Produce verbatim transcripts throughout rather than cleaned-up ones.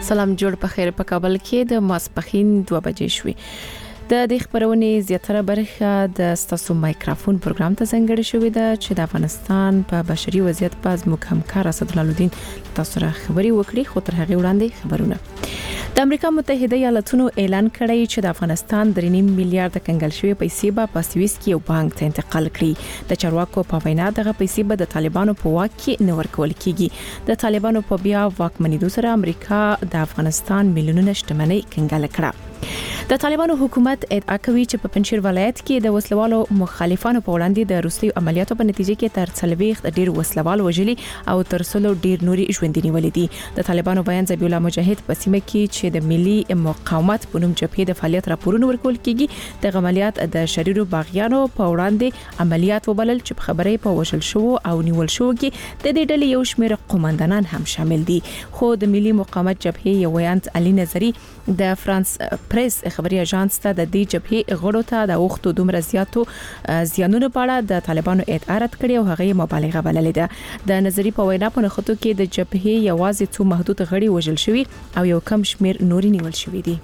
سلام جوړ په خیر په کابل کې د ماسپخین دوه بجې شوې د دې خبرونې زیاتره برخه د ستاسو مایکروفون پروګرام ته څنګه شوې ده چې د افغانستان په بشري وضعیت په ځمکه همکار اسدالله الدین تاسو سره خبري وکړي خو تر هغه وړاندې خبرونه د امریکا متحده ایالاتونو اعلان کړی چې د افغانستان درې نیم میلیارډ کنګل شوی پیسې به په سویس کې یو بانک ته انتقال کړي د چارواکو په وینا دغه پیسې به د طالبانو په واک کې نه ورکول کیږي د طالبانو په بیا واکمنیدو سره امریکا د افغانستان میلیونونه شتمنۍ کنګل کړه د طالبانو حکومت ادعا کوي چې په پنځیر ولایت کې د وسلوالو مخالفانو په وړاندې د روسي عملیاتو په نتیجه کې تر څلويخ ډیر وسلوال وژلي او تر څلو ډیر نوري ژوندۍ نیولې دي د طالبانو بیان ذبیح الله مجاهد په سیمه کې چې د ملي مقاومت په نوم جبهې د فعالیت راپورونه ورکول کیږي د عملیات د شریرو باغیانو په وړاندې عملیات وبلل چې په خبرې په وشل شو او نیول شو کې د دې ډلې یو شمېر قومندانان هم شامل دي خو د ملي مقاومت جبهې یو ویاند علي نظری د فرانس پریس خبري اژانس ته د دې جبهې غړو ته د وختو دومره زیاتو زیانونو په اړه د طالبانو ادعا رد کړې او هغه مبالغه بللې ده د نظری په وینا په نخښتو کې د جبهې یوازې څو محدود غړي وژل شوي او یو کم شمیر نوري نیول شوي دي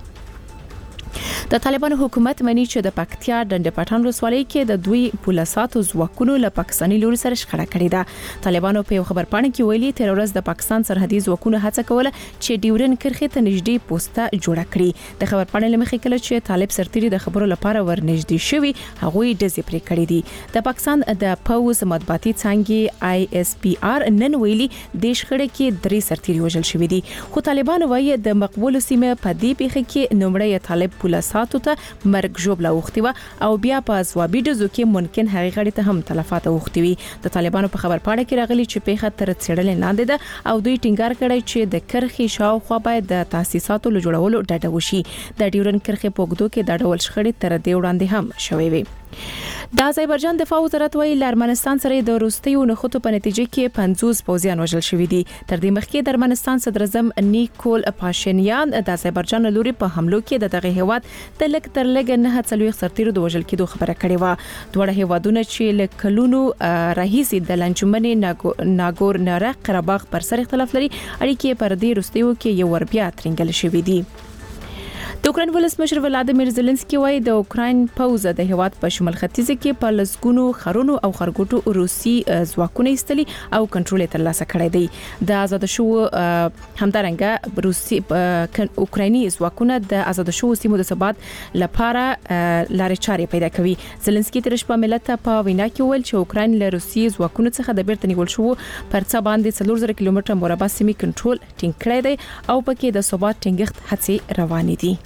د طالبانو حکومت مني چې د پکتیا ډنډ پټان ولسوالۍ کې د دوی پولیساتو ځواکونو له پاکستاني لوري سره شخړه کړې ده طالبانو په یو خبر پاڼه کې ویلي تر ورځ د پاکستان سرحدي ځواکونو هڅه کوله چې ډیورن کرښې ته نږدې پوسټه جوړه کړي د خبر پاڼې لمخې کله چې طالب سرتيري د خبرو لپاره ورنږدې شوی هغه ډزې پرې کړې دي د پاکستان د پوز مطبوعاتي څنګه آی اس پی آر نن ویلي د شخړې کې درې سرتيري وژل شوی دي خو طالبانو وایي د مقبول سیمه په دې پیښه کې نومړی طالب پولیساتو ته مرګ ژوبله وختي و او بیا په ځوابي ډزو کې ممکن هغه غړي ته هم تلفات وختي وي د طالبانو په خبر پاڼه کې راغلي چې پیښه تر څېړنې لاندې ده او دوی ټینګار کړی چې د کرخي شاوخوا باید د تاسیساتو له جوړولو ډډه وشي د ډیورن کرخي په وګړو کې د ډول شخړې تر دې وړاندې هم شوي وي د آذربایجان دفاع وزارت وایي لارمنستان سره د روسي نخودو په نتیجه کې پنځوس پوځیان وژل شوي دي تر دې مخکې د ارمنستان صدر اعظم نیکول پاشینیان د آذربایجان لوري په حملو کې د دغه هیواد د لک تر لګ نه څلويخ سرتیرو د وژل کېدو خبره کړې و دوه هیوادونه چې لکلونو رئیس د لنجمنې ناګور ناره قرهباغ پر سر اختلاف لري اړیکې پر دې روسیو کې یو ور بیا ترنګل شوې دي د اوکرين ولسمشر ولادیمیر زيلنسکي وايي د اوکرين پوز د هیواد په شمال ختیځ کې په لسګونو خرونو او خرګوټو روسي ځواکونه ایستلي او کنټرول ترلاسه کړی دی د آزاد شو همدارنګه روسي اوکرایني ځواکونه د آزاد شو سیمو د ثبات لپاره لارې چارې پیدا کوي زيلنسکي تر شپه ملت په وینا کې ویل چې اوکراین له روسي ځواکونو څخه د بیرته نیول شو پر څه باندې څلور زره کیلومتره مربع سیمې کنټرول ټینګ کړی دی او پکې د ثبات ټینګښت هڅې روانې دي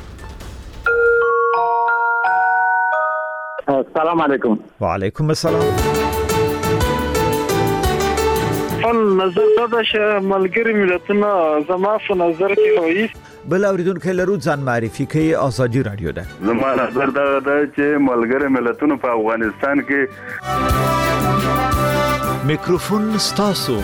السلام علیکم. وعلیکم السلام. فن نظر دا چې ملګری ملتونه زما په نظر کې وایي بل اوریدونکو لرو ځان معرفي کوي ازادي رادیو ده. زما نظر دا ده چې ملګری ملتونه په افغانستان کې میکروفون ستاسو.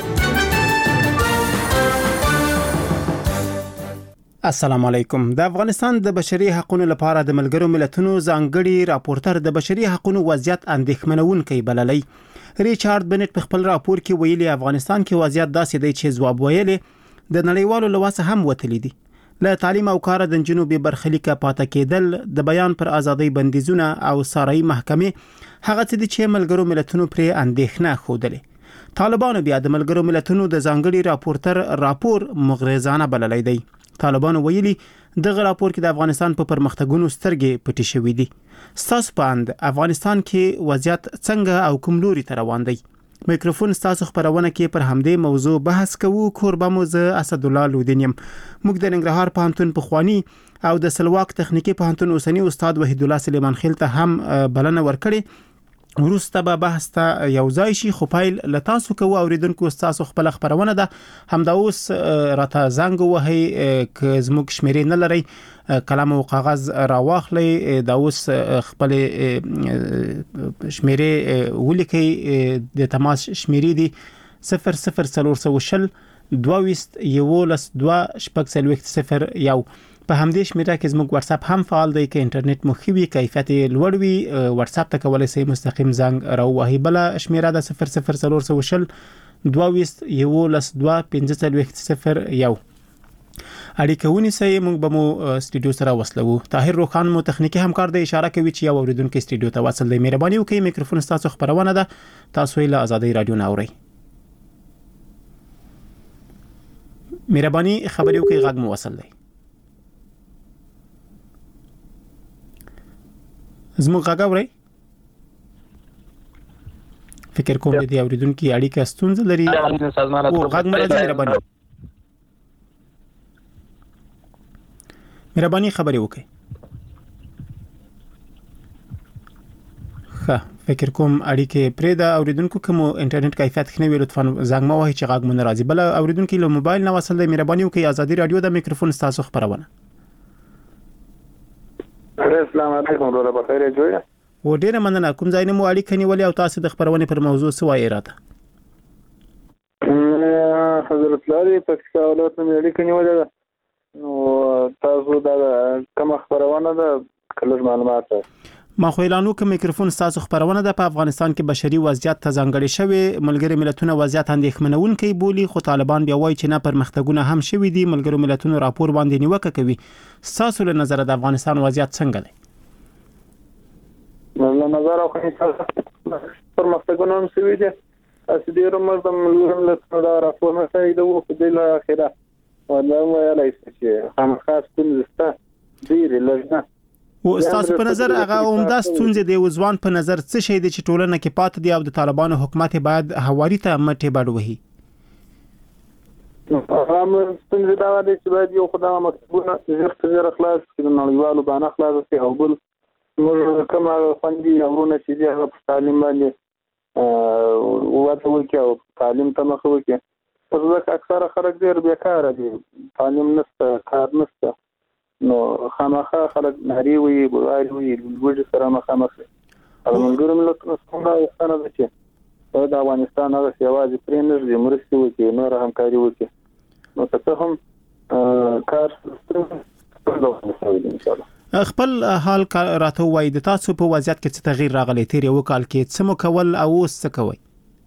السلام علیکم. د افغانستان د بشري حقوقو لپاره د ملګرو ملتونو ځانګړي راپورټر د بشري حقوقو وضعیت اندېښمنونکي بللی. ریچارډ بنټ په خپل راپور کې ویلي افغانستان کې وضعیت داسې دی چې ځواب ویلي د نړیوالو لواسه هم وتلی دي. له تعلیم او کار د جنوبي برخلیک پاتې کېدل د بیان پر ازادي بندیزونه او ساري محکمه هغه څه چې ملګرو ملتونو پر اندېښنه خوده. طالبانو بیا د ملګرو ملتونو د ځانګړي راپورټر راپور مغرضانه بللی دی. طالبانو ویلي دغه راپور کې د افغانستان په پرمختګونو سترګې پټې شوې دي. ستاسو په اند افغانستان کې وضعیت څنګه او کوم لوري ته روان دی؟ میکروفون ستاسو خبرونه کې پر همدې موضوع بحث کوو. کوربه مو زه اسدالله الدین یم. موږ د ننګرهار پوهنتون پخوانی او د سلواک تخنیکی پوهنتون اوسنی استاد وحید الله سلیمان خیل ته هم بلنه ورکړي. ورسته به بحث ته یو ځای شي خو پایل لتاسو کو اوریدونکو تاسو خپل خبرونه ده همدا اوس راته زنګ وهي ک زموږ شمیرې نه لري کلام او کاغذ راواخلي دا اوس خپل شمیرې ولیکي د تماس شمیرې دي صفر صفر څلور شل دوه یولس دوه شپږ څلوېښت صفر یو. په همدې شمیره کې زموږ واتس اپ هم فعال دی که انټرنیټ مو ښه وي کیفیت لوړ وي واتس اپ ته کولای شئ مستقیم زنګ راوهي. بل شمیره ده صفر صفر څلور شل دوه یولس دوه پنځه څلوېښت صفر یو. اړیکه ونیسئ. موږ به مو سټوډیو سره وصلو. طاهر روخان مو تخنیکی همکار دی، اشاره کوي چې یو اوریدونکو سټوډیو ته وصل دی. مهرباني وکړئ میکروفون تاسو خبرونه ده، تاسو یې له آزادۍ رادیو نه اورئ. مهرباني خبرې وکړئ، غږ مو وصل دی. زموږ غږ اورئ؟ فکر کوم دې اوریدونکو اړیکه ستونزه لري. او غږ مو راځي. مهرباني مهرباني خبرې وکړئ. ښه، فکر کوم اړیکه پرې دا اوریدونکو کوم انټرنیټ کیفیت خنه وي، لطفا زنګ ما وایي چې غږ مو ناراضي. بل اوریدونکو له موبایل نه وصل دی. مهرباني وکړئ آزادي رادیو د میکروفون تاسو خبرونه. السلام علیکم ورحمت الله بخیر جوړه. و ډیره مننه. کوم ځای نه مو اړیکه نیولې او تاسو د خبرونه پر موضوع څه وایي راته؟ حضرت لاري پکتیکا ولایت نه اړیکه نیولې ده. نو تاسو دا کوم خبرونه ده کله معلومات ما خو اعلان وکم میکروفون تاسو خبرونه ده. په افغانستان کې بشري وضعیت ته ځانګړي شوی. ملګری ملتونو وضعیت اندېښمنونکي بولی، خو طالبان بیا وایي چې نه پرمختګونه هم شوي دي. ملګری ملتونو راپور باندې نیوکه کوي. تاسو له نظر د افغانستان وضعیت څنګه دی؟ له نظر او پرمختګونه هم شوي دي. اسی ډیر مزم ملتونو دا راپور نه کوي د وخت د اخره ولا ولا چې هم خاص کوم زسته ډیر لږه. او تاسو په نظر هغه عمده ستونزې د وزوان په نظر څه شي دي چې ټولنه کې پات دي او د طالبانو حکومت باید هواري ته مټې بډ وهي؟ هم ستونزې دا دي چې باید یو خدای مکتوبونه زیات زیات خلاص کړي، نړیوالو باندې خلاص کړي او بل موږ کومه خوندي امرونه چې دي هغه په تعلیم باندې او واته وکړي او تعلیم ته مخ وکړي. په ځکه اکثره خلک ډیر بیکاره دي، تعلیم نشته، کار نشته. نو خامخا خلک ناری وي، بواري وي، وګړي سره مخامخ دي. او موږ ملتونو څنګه یې ده چې د افغانستان هغه سیاوازي پرې نه دي، مرستې وکړي، نور همکاري وکړي. نو څه هم کار ستاسو ان شاء الله. خپل حال راته وایي د تاسو په وضعیت کې څه تغییر راغلی تیر یو کال کې؟ څه مو کول او اوس څه کوئ؟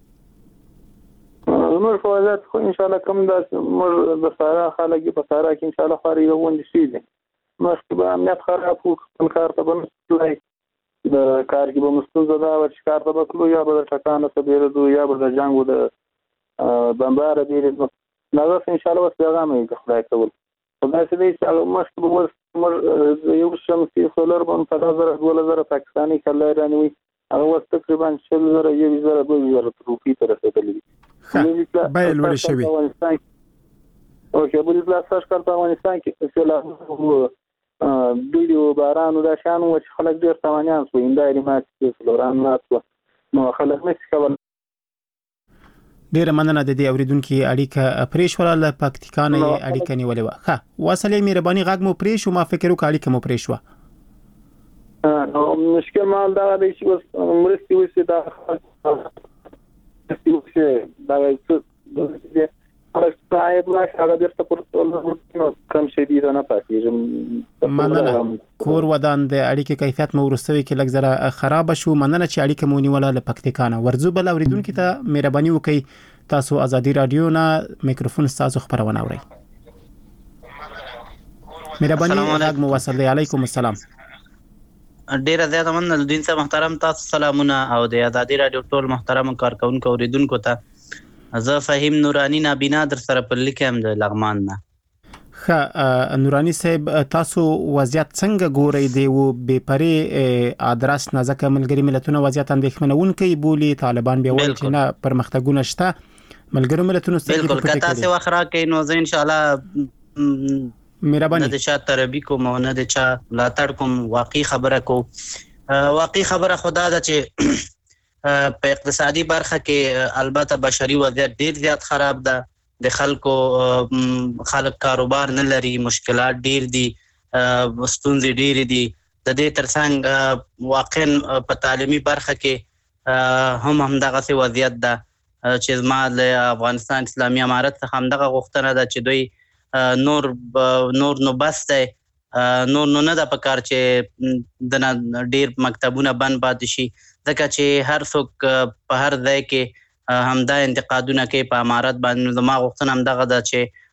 نور فوازات خو ان شاء الله کوم د موږ د سارا خلک په سارا کې ان شاء الله خاري ووند شي دي. مخکې به امنیت خراب وو، خپل کار ته به نشوي، د کار کې به مستونزه دا و چې کار ته به کلو یا به د ټکانه څه بیرېدو یا به د جنګ و د بمباره بیرېدو. نو ان شاء الله اوس پیغام یې خدای کول. خدای دې چې مخکې به موږ یو شمسي سولر باندې په هزار دوه زره پاکستاني کله رانوي هغه اوس تقریبا شل زره یو زره دوه زره روپۍ ته رسېدلي دي. باید لوړ شوي. او چې بل ځل تاسو کار په افغانستان کې چې ډیرو بارانو دا شان و چې خلک ډیر تمانیان سو اندایري مات چې فلوران مات نو خلک نشي کول. ډیر مننه د دې اوریدونکو اړیکه پریښوله له پکتیکا نه اړیکه نیولې و. ښه واصلې مهرباني غږ مو پریښو، ما فکر وکړ اړیکه مو پریښو. نو مشکل مال دا دی چې مرستي وسی دا چې دا څه هغه صاحب لا هغه درته پورته کم شي دي نه پاتې. مننه. کور ودان د اړیکې کیفیت مو ورسوي کې لږ زره خراب شو. مننه چې اړیکه مو نیوله له پکتیکا نه. ورزو بل اوریدونکو ته مهرباني وکړئ تاسو آزادي رادیو نه میکروفون تاسو خبرونه اورئ. مهرباني غږ مو وصل دی. علیکم السلام. ډیره زیاته مننه دین صاحب محترم، تاسو سلامونه او د آزادي رادیو ټول محترم کارکونکو اوریدونکو ته. زه فهیم نورانی نابینا در سره په لیکم د لغمان نه. ښه نورانی صاحب تاسو وضعیت څنګه ګورئ؟ دی و بې پرې ادرس نازکه ملګری ملتونو وضعیت اندېښمنونکی بولي، طالبان بیا وایي چې نه پرمختګونه شته. ملګری ملتونو بالکل که تاسو واخره کې نو زه ان شاء الله مهرباني نه د چا تربی کوم نه د چا ملاتړ کوم. واقعي خبره کو واقعي خبره خدا ده چې په اقتصادي برخه کې البته بشري وضعیت ډیر زیات خراب ده. د خلکو خلک کاروبار نه لري، مشکلات ډیر دي، ستونزې ډیر دي. د دې ترڅنګ واقعا په تعلیمي برخه کې هم همدغه وضعیت ده چې زما له افغانستان اسلامي امارت څخه همدغه غوښتنه ده چې دوی نور نور نو بس دی، نور نو نه ده په کار چې د ډیر مکتبونه بند پاتې شي، ځکه چې هر څوک په هر ځای کې همدا انتقادونه کوي په امارت باندې. زما غوښتنه همدغه ده چې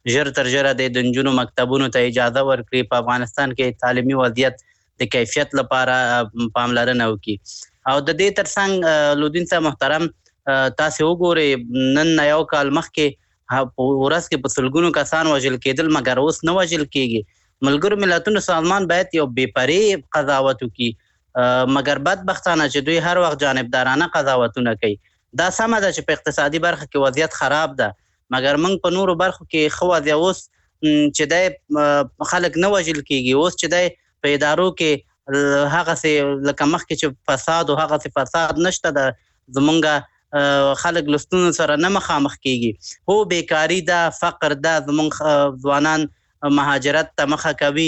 ژر تر ژره د نجونو مکتبونو ته اجازه ورکړي، په افغانستان کې تعلیمي وضعیت د کیفیت لپاره پاملرنه وکړي. او د دې ترڅنګ لودین صاحب محترم تاسو وګورئ نن یو کال مخکې په ورځ کې په سلګونو کسان وژل کېدل، مګر اوس نه وژل کېږي. ملګرو ملتونو سازمان باید یو بې پرې قضاوت وکړي، مګر بدبختانه چې دوی هر وخت جانبدارانه قضاوتونه کوي. دا سمه ده چې په اقتصادي برخه کې وضعیت خراب ده، مګر موږ په نورو برخو کې ښه وضع اوس چې دی خلک نه وژل کېږي، اوس چې دی په ادارو کې هغسې لکه مخکې چې فساد او هغسې فساد نشته ده، زمونږ خلک لستونو سره نه مخامخ کېږي. هو بیکاري ده، فقر ده، زمونږ ځوانان مهاجرت ته مخه کوي.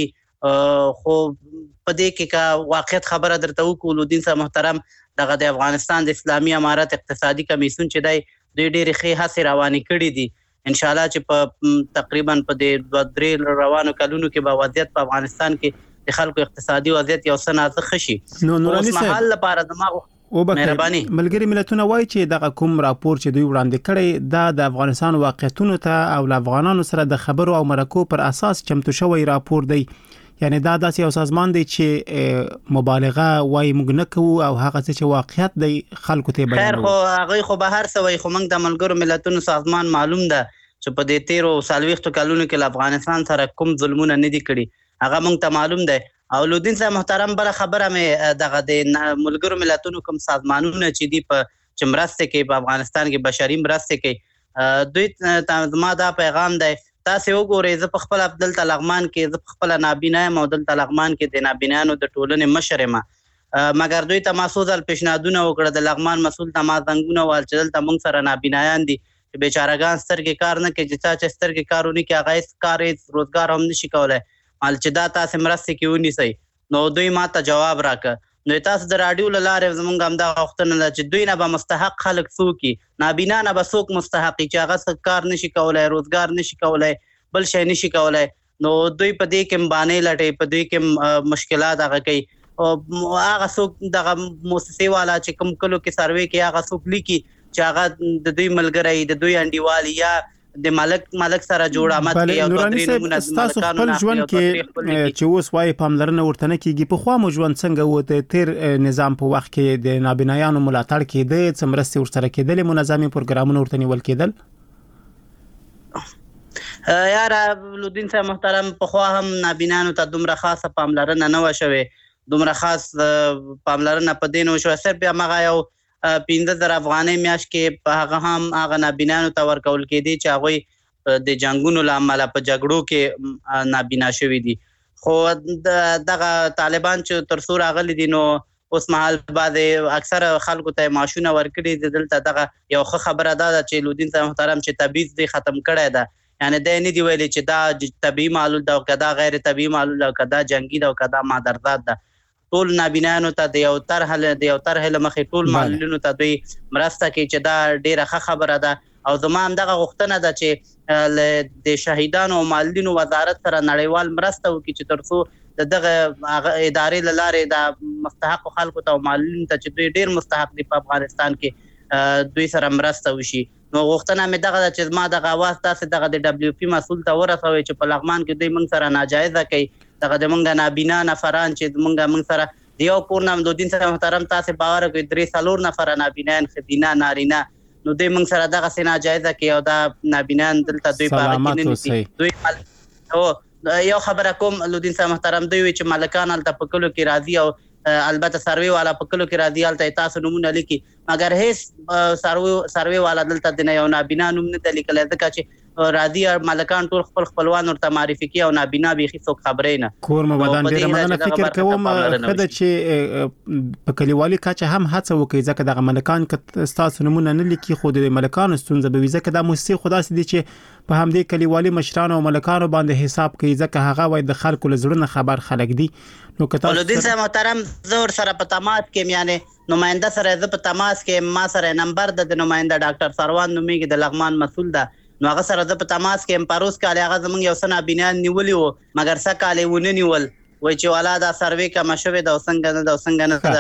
خو په دې کې که واقعیت خبره درته وکړو لودین صاحب محترم، دغه د افغانستان د اسلامي امارت اقتصادي کمیسیون چې دی دوی ډېرې ښې هڅې روانې کړي دي. انشاءالله چې په تقریبا په دې دوه درې روانو کلونو کې به وضعیت په افغانستان کې د خلکو اقتصادي وضعیت یو څه نازه ښه شي. نو نوراني صاحب مهال لپاره زما مهرباني ملګری ملتونه وایي چې دغه کوم راپور چې دوی وړاندې کړی دا د افغانستان واقعیتونو ته او له افغانانو سره د خبرو او مرکو پر اساس چمتو شوی راپور دی. یعنی دا داسې یو سازمان دی چې مبالغه وایي موږ نه کوو او هغه څه چې واقعیت دی خلکو ته بیانوي. خیر خو هغه خو به هر څه وایي، خو موږ د ملګرو ملتونو سازمان معلوم ده چې په دې تیرو څلوېښتو کلونو کې له افغانستان سره کوم ظلمونه نه دي کړي، هغه موږ ته معلوم دی. او لودین صاحب محترم بل خبره مې دغه د ملګرو ملتونو کوم سازمانونه چې دی په چې مرسته کوي په افغانستان کې بشري مرسته کوي، دوی زما دا پیغام دی تاسو وګورئ. زه په خپل دلته لغمان کې زه په خپل نابینا یم او دلته لغمان کې د نابینانو د ټولنې مشر یم، مګر دوی ته ما څو ځل پیشنهادونه وکړه، د لغمان مسؤل ته ما زنګونه وویل چې دلته موږ سره نابینایان دي چې بیچارهګان سترګې کار نه کوي، چې چا چې سترګې کار ونه کړي هغه هېڅ کار هېڅ روزګار هم نشي کولی، مال چې دا تاسو مرسته کې ونیسئ. نو دوی ماته جواب راکړه، نو تاسو د راډیو له لارې زموږ همدا غوښتنه ده چې دوی نه به مستحق خلک څوک وي، نابینا نه به څوک مستحق وي چې هغه کار نشي کولی، روزګار نشي کولی، بل شی نشي کولی. نو دوی په دې کې مبانې لټوي، په دوی کې مشکلات هغه کوي. هغه څوک دغه موسسې والا چې کوم کلو کې سروې کوي هغه څوک لیکي چې هغه د دوی ملګری د دوی انډیوال یا د ملک ملک سره جوړ آمد کې او درې نمونه تاسو خپل ژوند کې چې اوس وايي پاملرنه ورته نه کیږي، په خوا مو ژوند څنګه و د تیر نظام په وخت کې د نابینایانو ملاتړ کېده، څه مرستې ورسره کېدلې، منظمي پروګرامونه ورته نیول کېدل؟ یاره لودین صاحب محترم په خوا هم نابینانو ته دومره خاصه پاملرنه نه وه شوې، دومره خاص پاملرنه په دې نه وشوه. صرف هماغه یو پنځه زره افغانۍ میاشت کې په هغه هم هغه نابینانو ته ورکول کېدي چې هغوی د جنګونو له امله په جګړو کې نابینا شوي دي. خو دغه طالبان چې تر څو راغلي دي نو اوس مهال بعضې اکثره خلکو ته معاشونه ورکړي دي. دلته دغه یو ښه خبره دا ده چې لودین صاحب محترم چې تبعیض دی ختم کړی ده، یعنی دی نه دي ویلي چې دا طبیعي معلول ده او که دا غیر طبیعي معلول ده او که دا جنګي ده او که دا مادرزاد ده. ټول نابینانو ته د یو طرح د یو طرح له مخې ټول معلولینو ته دوی مرسته کوي چې دا ډیره ښه خبره ده. او زما همدغه غوښتنه ده چې د شهیدانو او معلولینو وزارت سره نړیوال مرسته وکړي چې تر څو د دغه ادارې له لارې د مستحقو خلکو ته او معلولینو ته چې دوی ډیر مستحق دي په افغانستان کې دوی سره مرسته وشي. نو غوښتنه مې دغه ده چې زما دغه اواز تاسې دغه د ډبلیو پي مسؤل ته ورسوئ چې په لغمان کې دوی موږ سره ناجایزه کوي. دغه د موږ نابینا نفران چې موږ موږ سره د یو کور نه لودین صاحب محترم تاسې باور وکړئ درې څلور نفره نابینایان ښځینه نارینه نو دوی موږ سره دغسې ناجایزه کوي او دا نابینایان دلته دوی په هغه کې نه نیسي. دوی یو خبره کوم لودین صاحب محترم دوی وایي چې ملکان هلته په کلو کې راځي او البته سروې والا په کلو کې راځي هلته تاسو نومونه لیکي، مګر هیڅ سروې والا دلته د یو نابینا نوم نه دی لیکلی ځکه چې راځي ملکان ټول خپل خپلوان ورته معرفي کوي او نابینا بیخي څوک خبرې نه. کور مو ودان ډېره مننه. فکر کوم ښه ده چې په کلیوالي کچه هم هڅه وکړي ځکه دغه ملکان که ستاسو نومونه نه لیکي خو د ملکانو ستونزه به وي ځکه دا موسسې خو داسې دي چې په همدې کلیوالي مشرانو او ملکانو باندې حساب کوي ځکه هغه وایي د خلکو له زړه نه خبر خلک دي. نو که تاسو لودین صاحب محترم زه ورسره په تماس کې یم، یعنې نماینده سره زه په تماس کې یم، ما سره نمبر ده د نماینده ډاکټر سروان نومیږي د لغمان مسؤل ده، نو هغه سره زه په تماس کې یم. پروس کال هغه زموږ یو څه نابینیان نیولي وو مګر څه کال یې ونه نیول، وایي چې والا دا سروې کمه شوې ده او څنګه نه ده او څنګه نه ده.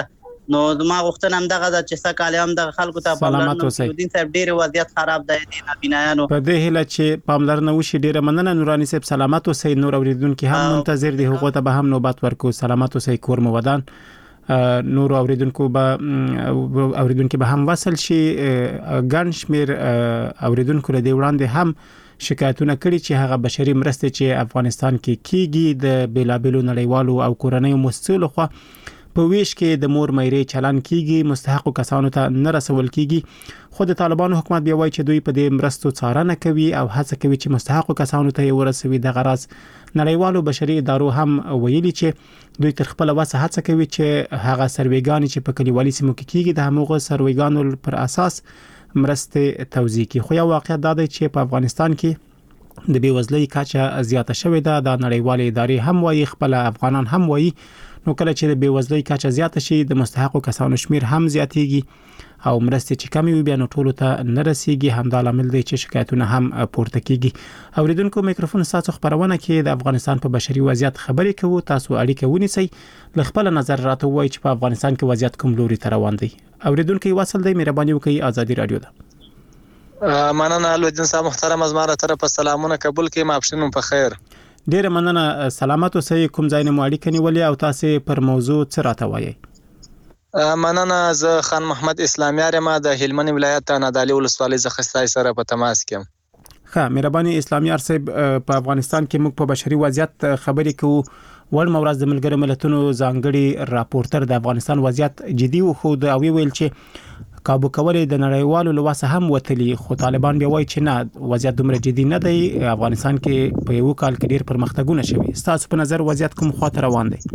نو ما غوښتنه هم دغه ده چې سږ کال هم دغه خلکو ته سلامت اوسئ. نصرالدین صاحب ډېر وضعیت خراب دی د نابینایانو په دې هیله چې پاملرنه وشي. ډیره مننه نورانی صاحب، سلامت اوسئ. نور اوریدونکو هم منتظر دي، هغه ته به هم نوبت ورکو. سلامت اوسئ. کور مو ودان. نور اوریدونکو به اوریدونکو به هم وصل شي. ګڼ شمیر اوریدونکو له دې وړاندې هم شکایتونه کړي چې هغه بشري مرستې چې افغانستان کې کیږي د بیلابیلو نړیوالو او کورنیو مؤسسو لخوا په ویش کې د مور مېرې چلن کیږي، مستحقو کسانو ته نه رسول کیږي. خو د طالبانو حکومت بیا وایي چې دوی په دې مرستو څارنه کوي او هڅه کوي چې مستحقو کسانو ته یې ورسوي. د غرض نړیوالو بشري ادارو هم ویلي چې دوی تر خپل وسه هڅه کوي چې هغه سروېګان چې په کلیوالي سیمو کې کیږي د همغه سروېګانو پر اساس مرستې توزیع کی. خو یو واقعیت دا دی چې په افغانستان کې د بیوزلۍ کچه زیاته شوې ده. د نړیوالې ادارې هم وایي، خپل افغانان هم وایي. نو کله چې د بیوزلۍ کچه زیاته شي د مستحقو کسانو شمیر هم زیاتېږي او مرستې چې کمی وي بیا نو ټولو ته نه رسیږي. همدا لامل دی چې شکایتونه هم پورته کیږي. اوریدونکو میکروفون ساتو خبرونه کې د افغانستان په بشري وضعیت خبرې کوو. تاسو اړیکه ونیسئ، ل خپل نظر راته وایي چې په افغانستان کې وضعیت کوم لوري ته روان دی. اوریدونکو وصل دی، مهرباني وکړئ. ازادي رادیو ده. مننه الودین صاحب محترم، از ما را طرف سلامونه قبول کړئ. ماپښین په خیر. ډیره مننه. سلامت اوسئ. کوم ځای نه مو اړیکه نیولې او تاسو پر موضوع څه راته وایي؟ مننه. زه خان محمد اسلامیار یم د هلمند ولایت نادعلي ولسوالۍ څخه ستاسو سره په تماس کې یم. ښه، مهرباني اسلامیار صاحب، په افغانستان کې موږ په بشري وضعیت خبرې کوو. ول مورز د ملګرو ملتونو ځانګړي راپورټر د افغانستان وضعیت جدي وښود او ویل چې کابو کولې د نړیوالو لواسه هم وتلی، خو طالبان بیا وایي چې نه وضعیت دومره جدي نه دی. افغانستان کې په یو کال کې ډیر پرمختګونه شوي. ستاسو په نظر وضعیت کوم خواته روان دی؟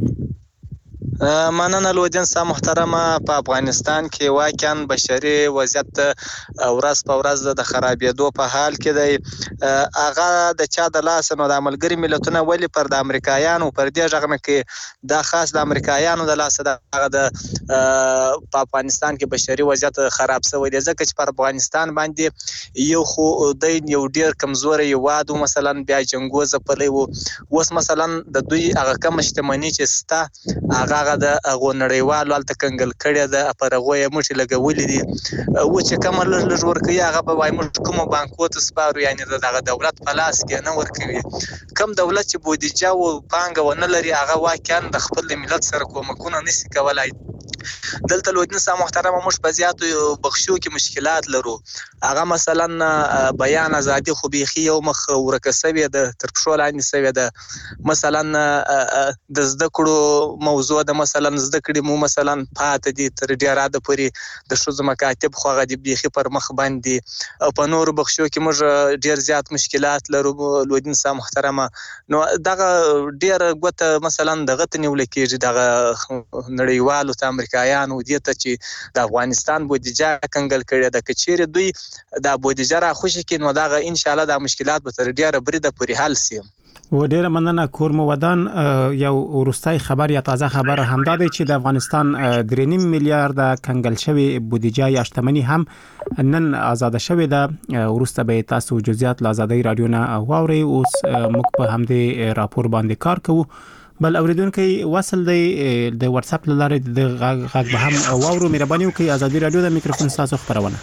مننه الودین صاحب محترم. په افغانستان کې واقعا بشري وضعیت ورځ په ورځ د خرابېدو په حال کې دی. هغه د چا د لاس نو د ملګری ملتونه ولی پر د امریکایانو پر دې ځغنه کې دا خاص د امریکایانو د لاس د د په افغانستان کې بشري وضعیت خراب شوی دی، ځکه چې پر افغانستان باندې یو خو د یو ډیر کمزوري وادو مثلا بیا جنگوزه پلی وو. اوس مثلا د دوی هغه کم شتمنۍ چې ستا هغه هغه د هغو نړیوالو هلته کنګل کړې ده، پر هغو یې مټې لګولې دي. و چې کومه لږ لږ ورکوي هغه به وایي موږ کومو بانکو ته سپارو، یعنې د دغه دولت په لاس کې نه ورکوي. کوم دولت چې بودیجه او پانګه ونه لري هغه واقعا د خپل ملت سره کومکونه نشي کولای. دلته الودین صاحب محترم موږ په زیاتو بخشو کې مشکلات لرو. هغه مثلا بیان ازادي خو بیخي یو مخ ورکه سوی ده، تر پښو لاندې سوی ده. مثلا د زده کړو موضوع ده، مثلا زده کړې مو مثلا پاتې دي تر ډیره د پورې د ښځو مکاتب خو هغه بیخي پر مخ باندې، او په نورو بخشو کې موږ ډیر زیات مشکلات لرو الودین صاحب محترمه. نو دغه ډیر ګوته مثلا دغه ته نیول کېږي دغه نړیوالو ته امریکایانو دې ته چې د افغانستان بودیجه کنګل کړې ده. که چیرې دوی دا بودیجه را خوشي کړي نو دغه ان شاء الله د مشکلات به تر ډیره بریده پورې حل شي. و ډیره مننه. کور مو ودان. یو ورستای خبر یا تازه خبر همدا دی چې د افغانستان درې نیم میلیارډ کنګل شوی بودیجه یا شتمنۍ هم نن آزاد شوې ده. ورسته به تاسو جزئیات له آزادۍ رادیو نه واورئ. اوس موږ په همدې راپور باندې کار کوو. بل اوریدونکو وصل دی د واتس اپ لاره د غږ به هم واورو. مهرباني وکړئ. آزادۍ رادیو د میکروفون تاسو خبرونه.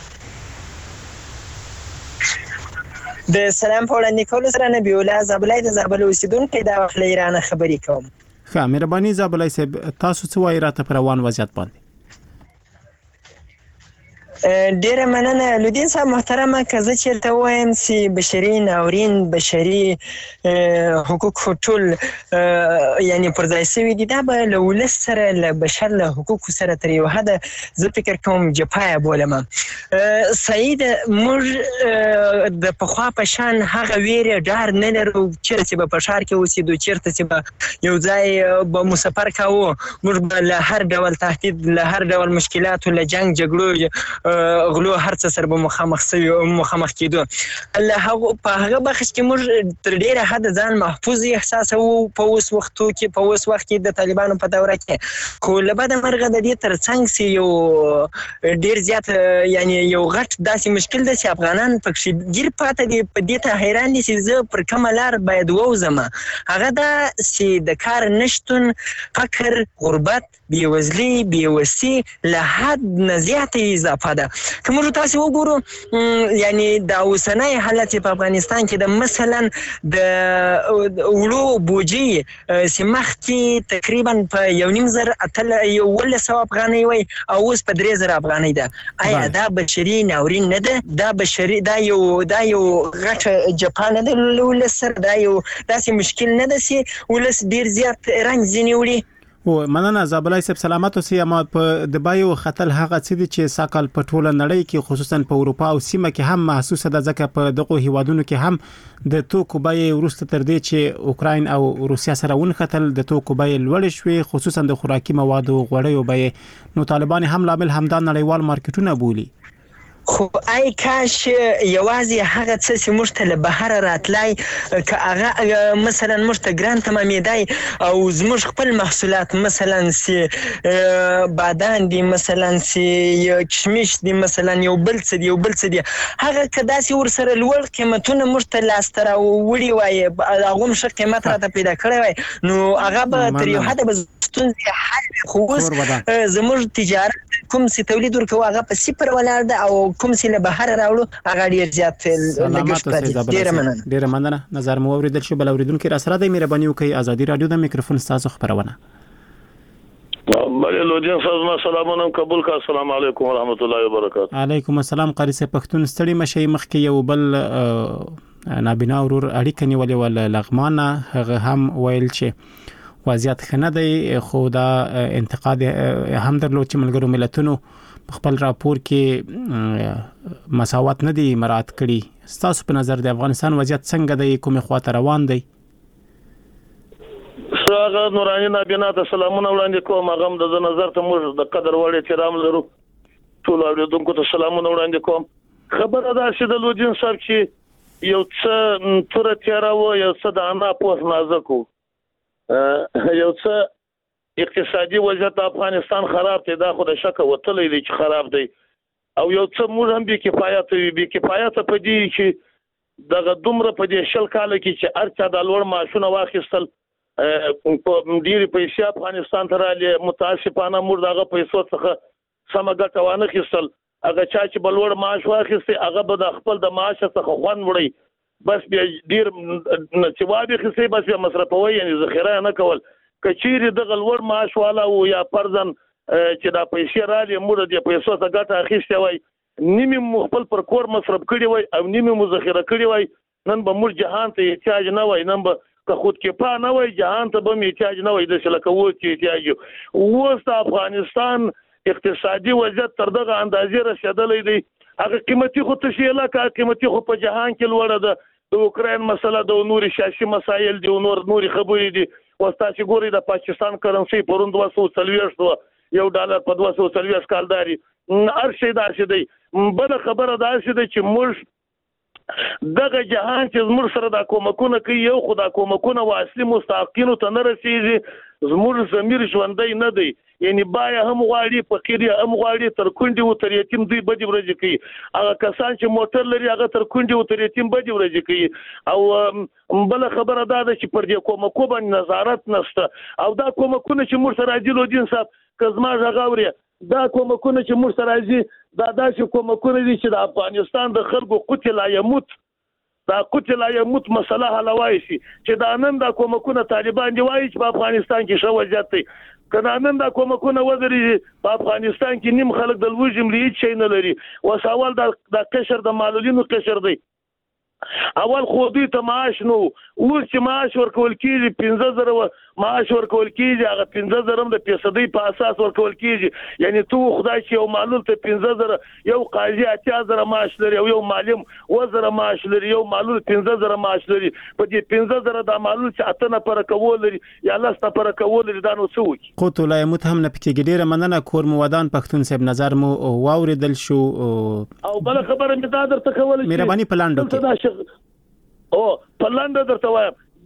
د سلام په وړاندې کولو سره نبی الله زابلای د زابل اوسیدونکو د خپل ایران خبرې کوم. ښه، مهرباني زابلای صاحب، تاسو څه وایي راته پر روان وضعیت باندې؟ ډیره مننه الودین صاحب محترمه. که زه چېرته ووایم چې بشري ناورین بشري حقوق ټول یعنی پر ځای شوي دي، دا به له ولس سره له بشر له حقوقو سره تر یو حده زه فکر کوم جفایه بولم. صحیح ده، موږ د پخوا په شان هغه ویرې ډار نه لرو چېرته چې به په ښار کې اوسېدو، چېرته چې به یو ځای به مو سفر کوو. موږ به له هر ډول تهدید، له هر ډول مشکلاتو، له جنګ جګړو غلو هر څه سره به مخامخ سوي مخامخ کېدو. له هغه په هغه بخش کې موږ تر ډیره حده ځان محفوظ احساسوو په اوس وختو کې په اوس وخت کې د طالبانو په دوره کې. خو له بده مرغه د دې ترڅنګ چې یو ډیر زیات یعنی یو غټ داسې مشکل دی چې افغانان پکې ګیر پاتې دي. په دې ته حیران دي چې زه پر کومه لار باید ووځم. هغه دا چې د کار نشتون، فقر، غربت، بیوزلي بیوسي له حد نه زیاته اضافه ده. که موږ تاسو وګورو یعنی د اوسنۍ حالت په افغانستان کې د مثلا د وړو بوجي سیمخ کې تقریبا په یو نیم زر اتل یو ول سو افغانۍ وي او اوس په درې زر افغانۍ ده. آیا دا بشري ناورین نه ده؟ دا بشري دا یو دا یو غټه جپان نه ده ولسر دا یو داسې مشکل نه ده چې ولس ډیر زیات رنج ځینې وړي. او مننه زابلای صاحب سلامت اوسئ. ما په دبای او خطل هغه څه دي چې ساکل په ټوله نړۍ کې خصوصا په اروپا او سیمه کې هم محسوسه ده، ځکه په دغه هیوادونو کې هم د توکو بیې ورسته تر دې چې اوکراین او روسیا سره ونښتل د توکو بیې لوړ شوې، خصوصا د خوراکي موادو غوړیو بیې. نو طالبان هم لامل همدا نړیوال مارکیټونه بولي. خو آی کاش یوازې هغه څه چې موږ ته له بهر راتلای که هغه مثلا موږ ته ګران تمامیدای او زموږ خپل محصولات مثلا چې بادام دي مثلا چې کشمش دي مثلا یو بل څه دي یو بل څه دي هغه که داسې ورسره لوړ قیمتونه موږ ته لاسته راوړي وای هغه هم ښه قیمت راته پیدا کړی وای نو هغه به تر یو حده به ستونزې حل خو اوس زموږ تجارت کوم څه تولید ورکوو هغه په صفر ولاړ ده او کوم څه له بهر راوړو هغه ډیر زیات لګښت کوي. ډیره مننه. ډیره مننه. نظر مو اوریدل شو. بل اوریدونکو را سره د مهرباني وکي ازادي رادیو د میکروفون تاسو خبرونه. بله لودین صاحب سلامونه قبول کا. السلام علیکم ورحمت الله وبرکاته. علیکم السلام. قاری صاحب پښتون ستړي مشي مخکې یو بل نابینا ورور اړیکه نیولې ول لغمانه هغه هم ویل چې وضعیت خنه دی، خو دا انتقاد هم درلود چې ملګرو ملتونو خپل راپور کې مساوات نه دی مراعات کړي. ستاسو په نظر د افغانستان وضعیت څنګه دی، کومه خواته روان دی؟ سره نورانی نابینا ته سلامونه وړاندې کوم. هغه د نظر ته موږ د قدر وړ احترام لرو. ټول اوریدونکو ته سلامونه وړاندې کوم. خبره ده چې د لودین صاحب چې یو څه تر تیرا و یو څه د انا پوس نازکو یو څه اقتصادي وضعیت افغانستان خراب دی، دا خو د شک وتلې دی چې خراب دی او یو څه موږ هم به کفایت وي به کفایت په دې چې دغه دومره په دې شل کال کې چې ارچا د لوړ معاشونه واخیستل په ډیری پیسې افغانستان ته راځي. متاسفانه موږ دغه پیسو څخه سم ګټه وانه خیستل. هغه چا چې بلوړ معاش واخیسته هغه به د خپل د معاش څخه خوان وړي بس بیا ډیر چې وابه خسي بس بیا مصرفوي یعنی ذخیره نه کول. کچيري د غلور معاش والا او یا پرځن چې دا پیسې راځي موږ د پیسو څخه ګټه اخیسته وای نیمه مخبل پر کور مصرف کړي وای او نیمه مذخیره کړي وای. نن به موږ جهان ته احتیاج نه وای، نن به که خود کفا نه وای جهان ته به احتیاج نه وای د شلکه وو چې احتیاج وو. افغانستان اقتصادي وضعیت تر دغه اندازې رسیدلې دی. هغه قیمتي خو تشیله کا قیمتي خو په جهان کې لوړه ده. د اوکراین مسله د نوري سیاسي مسایل دي نور نوري خبرې دي. واستاسي ګوري د پاکستان کرنسي پروند دوه سوه څلوېښت یو ډالر په دوه سوه څلوېښت کالداري هر شي داسې دی. بل خبره داسې ده چې موږ دغه جهان چې موږ سره د کومکونه کوي یو خو د کومکونه واصلي مستحقینو ته نه رسیږي. زموږ ضمیر ژوندۍ نه دی، یعنی بایا هم غواړي فقیر هم غواړي تر کونډي و تر یتیم دوی بدی ورځي کوي. هغه کسان چې موټر لري هغه تر کونډي و تر یتیم بدی ورځي کوي. او بل خبره دا ده چې پر دې کومکو باندې نظارت نشته او دا کومکونه چې موږ سره راځي لودین صاحب کزما ژغوري دا کومکونه چې موږ سره راځي دا داسې کومکونه دي چې د افغانستان د خلکو قتل یموت دا قتل یموت مسله حلوای شي چې دا نن دا کومکونه طالبان دی وایي چې په افغانستان کې شو وضعیت دی. کله نن دا کومکونه ودري په افغانستان کې نیم خلک د لوجم لید شي نه لري. وساول د د قشر د معلولینو قشر دی. اول خو دوی ته معاش نو اوس چې معاش ورکول کیږي پنځه زره معاش ورکول کیږي هغه پنځه زره د فیصدي په اساس ورکول کیږي. یعنی تو خدای چې یو معلول ته پنځه زره یو قاضي اتیا زره معاش لري او یو معلم وزره معاش لري یو معلول پنځه زره معاش لري. په دې پنځه زره د معلول چې اتنه پر کول لري یا لسته پر کول لري دا نو څوک قوت ولایمت هم نه پکې ډیره مننه. کور مو ودان پښتون صاحب نظر مو واوریدل شو او بل خبره مې دا درته کول مهرباني پلان ډکه او پلان درته وایم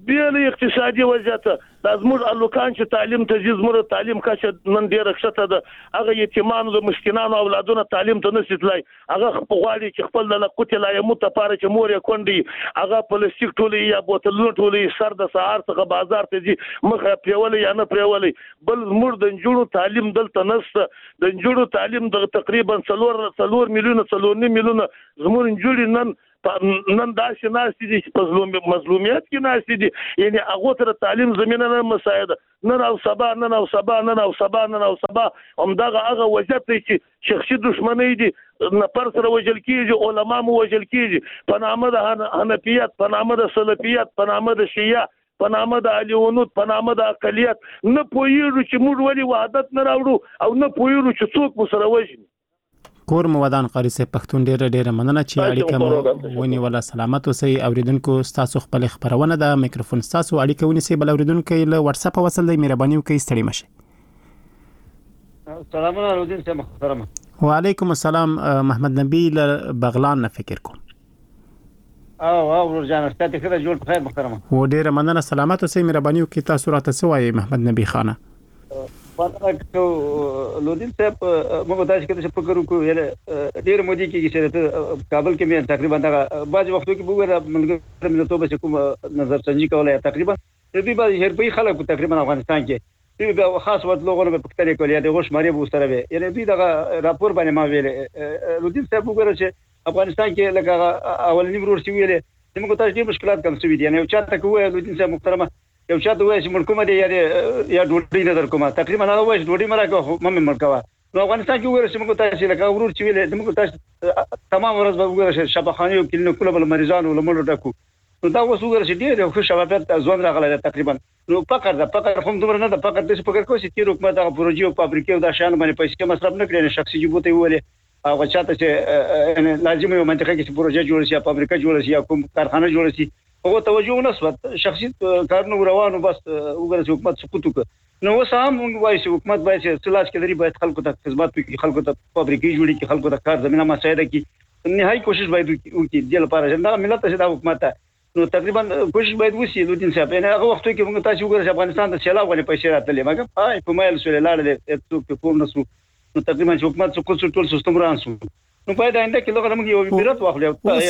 بیل اقتصادي وضعیت د زموږ الوکان چې تعلیم ته ځي زموږ تعلیم کچه نن ډیره ښه ده هغه یتیمانو د مسکینانو اولادونو تعلیم ته نشي تلای هغه غواړي چې خپل د لقوت لا یموت لپاره چې مور یې کونډي هغه پلاستیک ټولې یا بوتلونه ټولې سر د سهار څخه بازار ته ځي مخه پریولې یا نه پریولې بل زموږ د نجونو تعلیم دلته نشته د نجونو تعلیم د تقریبا څلور څلور میلیونه څلور نه میلیونه زموږ نجونې نن نن داسې ناشې دي چې مظلومیت کې ناشې دي یعنی هغه تر تعلیم زمينه نه مساعده نن او سبا نن او سبا نن او سبا نن او سبا همدغه هغه وضعیت دی چې شخصي دښمنۍ دي نفر سره وجل کیږي علما مو وجل کیږي په نامه د حنفیت په نامه د سلفیت په نامه د شیعه په نامه د علیونود په نامه د اقلیت نه پوهیږو چې موږ ولې وحدت نه راوړو او نه پوهیږو چې څوک مو سره وژني کور مودان قاری صاحب پښتون ډیره ډیره مننه چې اړیکه مو ونی ولا سلامت اوسئ اوریدونکو تاسو خپل خبرونه د میکروفون تاسو اړیکه ونیسئ بل اوریدونکو له واتس اپ وصل دی مهرباني وکړئ ستړي مشه السلام علیکم صاحب محترم وعلیکم السلام محمد نبی بغلان نه فکر کوم او او ورجان ستاسو کله جوړ بخیر محترم و ډیره مننه سلامت اوسئ مهرباني وکړئ تاسو راته سوای محمد نبی خانه پاتو لودین صاحب موږ تاسو کې څه فکر وکړو ډیر مودي کې چې کابل کې مې تقریبا دا بعض وختو کې وګوره ملګری مې ته به کوم نظر سنجي کولای تقریبا دې بعض هربي خلک تقریبا افغانستان کې دې خاص وخت لوګونه په پکتنې کولای د غوښ مری بو سره وي یعنی دې دا راپور باندې ما ویل لودین صاحب وګوره چې افغانستان کې لکه اولنی ورور سی ویلې موږ تاسو ډیر مشکلات کم سوي دي یعنی چا ته کوی لودین صاحب محترمه یو چا ته وایي چې مړ کومه دی یا یا ډوډۍ نه در کومه تقریبا نه وایي ډوډۍ مراکه مې مړ کوا نو افغانستان کې وګورئ چې موږ تاسو لکه ورور چې ویل موږ تاسو تمام ورځ به وګورئ شفاخانه او کلینیکونه بل مریضانو لمړو ډکو نو دا اوس وګورئ چې ډېر خو شفافیت ځوان راغلی تقریبا نو فقر دا فقر هم دومره نه دا فقر د څه فکر کوي چې تیر حکومت هغه پروژې او فابریکې او دا شان باندې پیسې مصرف نه کړي شخصي جيبوته ویلې هغه چاته چې لازم یو منطقه کې پروژه جوړ شي فابریکه جوړ شي یا کوم کارخانه جوړ شي هغه توجه نه سوت شخصي کارونو روانو بس وګورئ حکومت سقوط وکړ نو وسام وایي چې حکومت باید سلاش کې لري باید خلکو ته خدمات کوي خلکو ته فابریکې جوړي کې خلکو ته کار زمينه مساعده کوي نهایي کوشش باید وکړي د لپاره چې دا ملت ته دا حکومت نو تقریبا کوشش باید وشي لودین صاحب نه هغه وخت کې موږ تاسو وګورئ افغانستان ته سیلاب غوښنه پیسې راتلې مګر پای په مایل سره لاړ څوک په کوم نسو نو تقریبا حکومت څو ټول سیستم رانسو نو باید آینده کې لږ موږ یو بیرت واخلو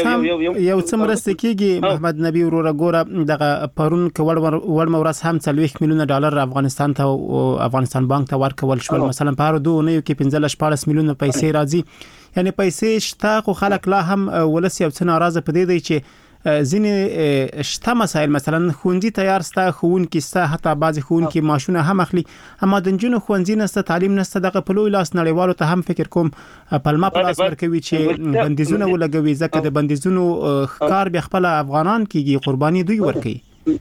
یو څه مرسته کیږي محمد نبی وروره ګوره دغه پرون کول ور مورس هم څلويخ میلیونه ډالر افغانستان ته افغانستان بانک ته ورکول شو مثلا په هر دوه نه کې پنځه شپږ میلیونه پیسې راځي یعنی پیسې شته خو خلک لا هم ولسی او څه ناراضه پدې دی چې ځینې شته مسایل مثلا خوندي تیار ستا خون کې ستا حتی بعضی خون کې ماشونه هم اخلي اما د جنونو خوندي نسته تعلیم نسته دغه په لوی لاس نړیوالو ته هم فکر کوم پلمه پلاس ورکوي چې بندیزونه ولګوي ځکه د بندیزونو کار به خپل افغانان کیږي قرباني دوی ورکوي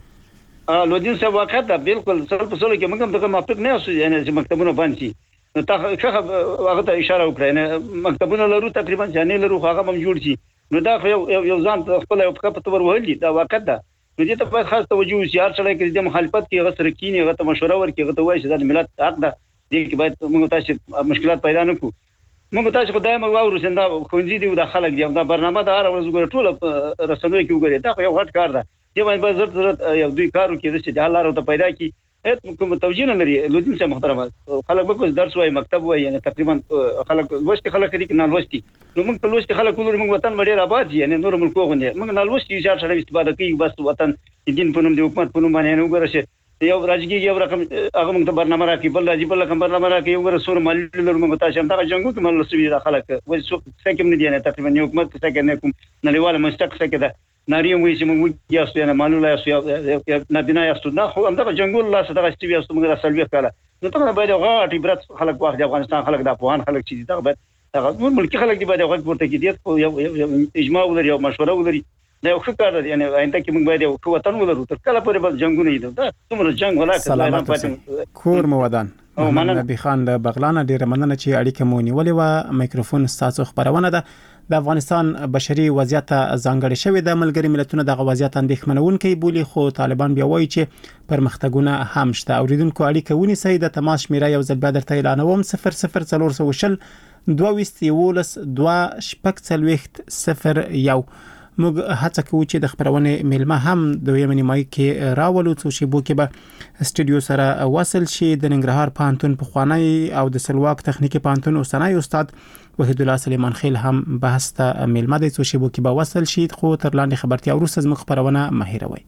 ا لودین صاحب واقعا بالکل سره په سره کې موږ دغه موافق نه اوسو یعنی چې مکتبونه باندې نو تا ښه هغه ته اشاره وکړه نه مکتبونه لرو تقریبا ځانې لرو هغه هم جوړ شي نو دا یو یو ځان خپل یو په تور وهلی دا واقع ده نو دې ته په خاص توجه وشي هر څړی کې د مخالفت کې غسر کینی غته مشوره ورکړي غته وایي چې د ملت حق ده دې کې باید موږ تاسو مشکلات پیدا نه کوو موږ تاسو خدای موږ واورو چې دا خوندې دی د خلک دی دا برنامه دا هر ورځ ګور ټول رسنوي کې وګوري دا یو غټ کار ده چې باید ضرورت ضرورت یو دوی کارو کې چې د حل لارو ته پیدا کی کوم توجه نه لري لودین صاحب محترم خلک به کوم درس وای مکتب وای یعنی تقریبا خلک لوست خلک لري کې نه لوستي نو موږ لوست خلک ولر موږ وطن باندې آباد یعنی نور ملکو غونډه موږ نه لوستي چې سره استفاده کوي بس وطن دین په نوم د حکومت په نوم باندې نه وګورئ یو راځي یو رقم هغه موږ ته برنامه راکې بل راځي بل رقم برنامه راکې یو ور سور مال لر موږ تاسو هم دا جنگو کې مل سوي خلک وای څو څه کوم نه دي نه تقریبا حکومت څه کې نه کوم نړیواله مستق څه کې ده ناریم وی چې موږ یاسو نه مانولا یاسو نه بنا یاسو نه خو هم دا جنگول الله صدقه ستوي یاسو موږ سلوي کړه نو ته باید غاټي برت خلک واخد افغانستان خلک د افغان خلک چې دا باید هغه ملکی خلک دی باید غوښ ورته کې دي یو اجماع ولري او مشوره ولري دا یو ښه کار دی یعنی آینده کې موږ باید یو وطن ولرو تر کله پورې بل جنگونه دي دا څومره جنگ ولا کړه کور مودان محمد نبی خان د بغلان ډیر مننه چې اړیکه مو نیولې و میکروفون تاسو خبرونه ده د افغانستان بشري وضعیت ځانګړی شوی د ملګری ملتونو د وضعیت اندېښمنونکي بولی خو طالبان بیا وایي چې پرمختګونه هم شته اوریدونکو اړیکه ونیسئ د تماس شمیره یو ځل بیا درته اعلانوم صفر صفر څلور سوه شل دوه ویست یولس دوه شپږ څلوېښت صفر یو موږ هڅه کوو چې د خبرونه میلمه هم د یمني مای کې راولو څو شی بو کې به استودیو سره وصل شي. د ننګرهار پانتون په خوانی او د سلواک تخنیکی پانتون اوسنۍ استاد وحید الله سلیمان خیل هم بحث ته میلمه د څو شی بو کې به وصل شي. خو تر لاندې خبرتیا وروسته زموږ خبرونه مهیروي.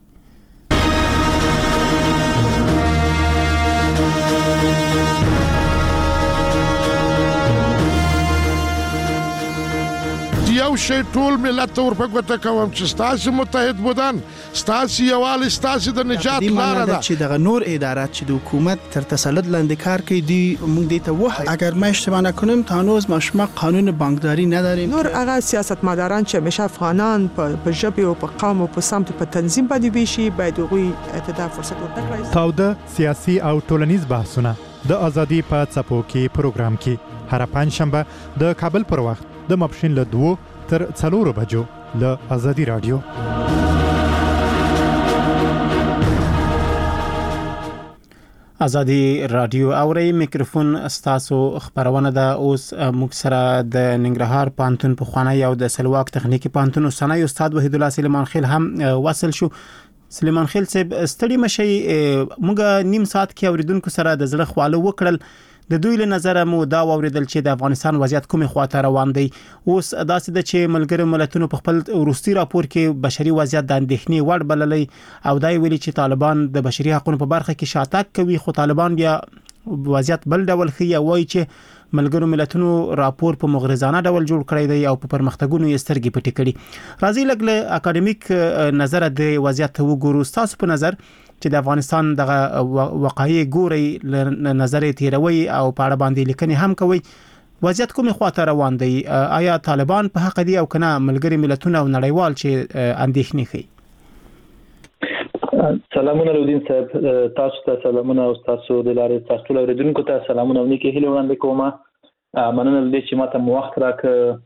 یو شی ټول ملت ته ورپګوته کوم چې ستاسو متحد بودن ستاسو یوالي ستاسو د نجات لاره ده چې دغه نور ادارات چې د حکومت تر تسلط لاندې کار کوي دی موږ دې ته وایي اگر ما اشتباه نکنم تا هنوز ما شما قانون بانکداری نداریم. نور هغه سیاستمداران چې همیشه افغانان په ژبه او په قوم او په سمت په تنظیم باندې ویشي باید غوي اتدا فرصت ورکړي. تاوده سیاسي او ټولنیز بحثونه د ازادي په څپو کې پروګرام کې هر پنځشنبه د کابل پر وخت د ماپښین له دوه تر څلورو بجو له ازادي رادیو. ازادي رادیو اوري میکروفون استاسو خبرونه ده. اوس موږ سره د ننګرهار پانتون په خوانی او د سلواک تخنیکی پانتون اوسنۍ استاد وحید الله سلیمان خیل هم وصل شو. سلیمان خیل صاحب ستړي مشي موږ نیم ساعت کې اوریدونکو سره د زړه خواله وکړل. د دوی له نظر مو دا اوریدل چې د افغانستان وضعیت کومه خواته روان دی. اوس داسې د چې ملګری ملتونو په خپل وروستي راپور کې بشري وضعیت د اندېښنې وړ بللې او دای ویلي چې طالبان د بشري حقوقو په برخه کې شاتګ کوي. خو طالبان بیا وضعیت بل ډول خي وایي چې ملګرو ملتونو راپور په مغرضانه ډول جوړ کړی دی او په پرمختګونو یې سترګې پټې کړي. راځي لګ له اکاډمیک نظر د وضعیت وګورو. تاسو په نظر چې د افغانستان دغه وقایع ګوري نظر تیروي او په اړه باندې لیکنې هم کوي وضعیت کومه خواته روان دی؟ آیا طالبان په حق دي او کنه ملګری ملتونه او نړیوال چې اندېښنې کوي؟ سلامونه لودین صاحب، تاسو ته سلامونه او تاسو د لارې تاسو له اوریدونکو ته سلامونه او نیکه هیله وړاندې کوم. مننه لدې چې ماته مو وخت راک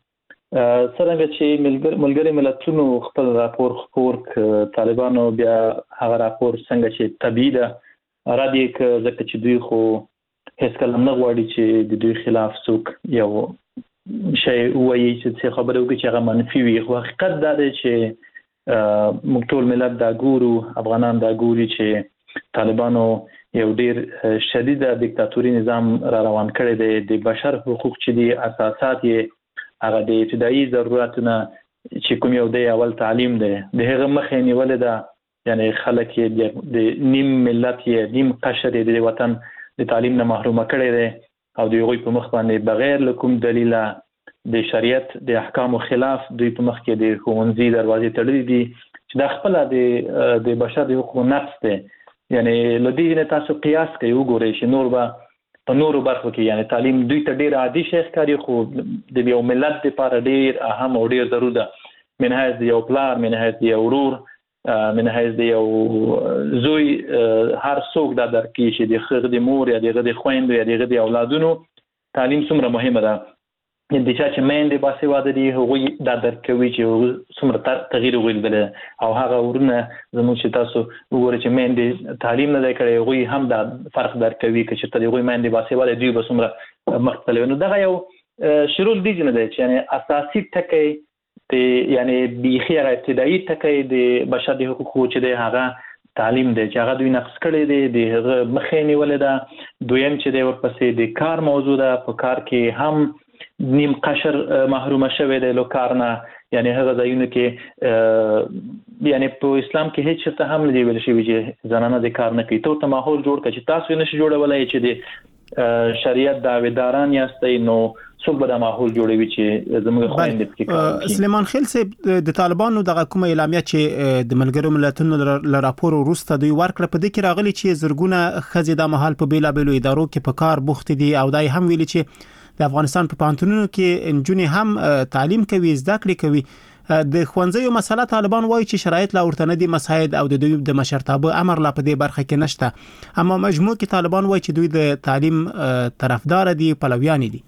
څنګه چې ملګری ملتونو خپل راپور خپور طالبانو بیا هغه راپور څنګه چې طبيعي ده را دي ک ځکه چې دوی خو هیڅ کله نه غواړي چې د دوی خلاف څوک یو شی وایي چې خبره وکړي چې هغه منفي وي. خو حقیقت دا دی چې موږ ټول ملت دا ګورو، افغانان دا ګوري چې طالبانو یو ډیر شدید دیکتاتوري نظام را روان کړی دی. د بشر حقوق چې دي اساسات یې هغه د ابتدایي ضرورتونه چې کوم یو دی اول تعلیم دی د هغه مخې نیول ده، یعنی خلک یې د نیم ملت یې نیم قشر د وطن د تعلیم نه محروم کړی دی او دوی غوي په مخ باندې بغیر له کوم دلیل د شریعت د احکامو خلاف دوی په مخ کې د ښوونځي دروازې تړلې دي چې د خپل د د بشر د حقوقو نقض دی. یعنی لدی نه تاسو قیاس کوي وګورئ چې نور به په نورو برخو کې یعنی تعلیم دوی ته ډیر عادي شي ښکاري، خو د یو ملت لپاره ډیر اهم او ډیر ضروري ده. من حیث یو پلار، من حیث یو ورور، من حیث یو زوی، هر څوک دا درکې چې د خغ د مور یا د غد خويندو یا د غد اولادونو تعلیم څومره مهمه ده. د چا چې مېندې باسواده دي هغوی دا درکوي چې څومره تغییر وغوړېدلی او هغه ورونه زموږ چې تاسو وګورئ چې مېندې تعلیم نه دی کړی هغوی هم دا فرق درکوي که چېرته د هغوی مېندې باسواده دوی به څومره مخ تللی. نو دغه یو شروع دیج نه دی چې یعنی اساسي ټکی د یعنی بیخي هغه ابتدایي ټکی د بشر د حقوقو چې دی هغه تعلیم دی چې هغه دوی نقص کړی دی، د هغه مخې نیولې ده. دویم چې دی ورپسې د کار موضوع ده، په کار کې هم نیم قشر محروم شوی دی له کار نه. یعنی هغه ځایونه کې یعنی په اسلام کې هیڅ څه هم نه دی ویل شوی چې زنانه د کار نه کوي. ته ماحول جوړ کړي چې تاسو نشئ جوړولای چې د شریعت داویداران یاستئ، نو څوک به د ماحول جوړوي چې زموږ خويندې پکې کوي. سلیمان خیل صاحب د طالبانو دغه کومه اعلامیه چې د ملګرو ملتونو ل راپور وروسته دوی ورکړه په دې کې راغلي چې زرګونه خزې د محل په بیلابېلو ادارو کې په کار بوخت دي او دای هم ویلي چې د افغانستان په پانتونونو کې انجونې هم تعلیم کوي، زده کړې کوي. د ښوونځیو مسله طالبان وایي چې شرایط لا ورته نه دي مساعد او د دوی د مشرتابه امر لا په دې برخه کې نشته، اما مجموع کې طالبان وایي چې دوی د تعلیم طرفدار دي، پلویان دي.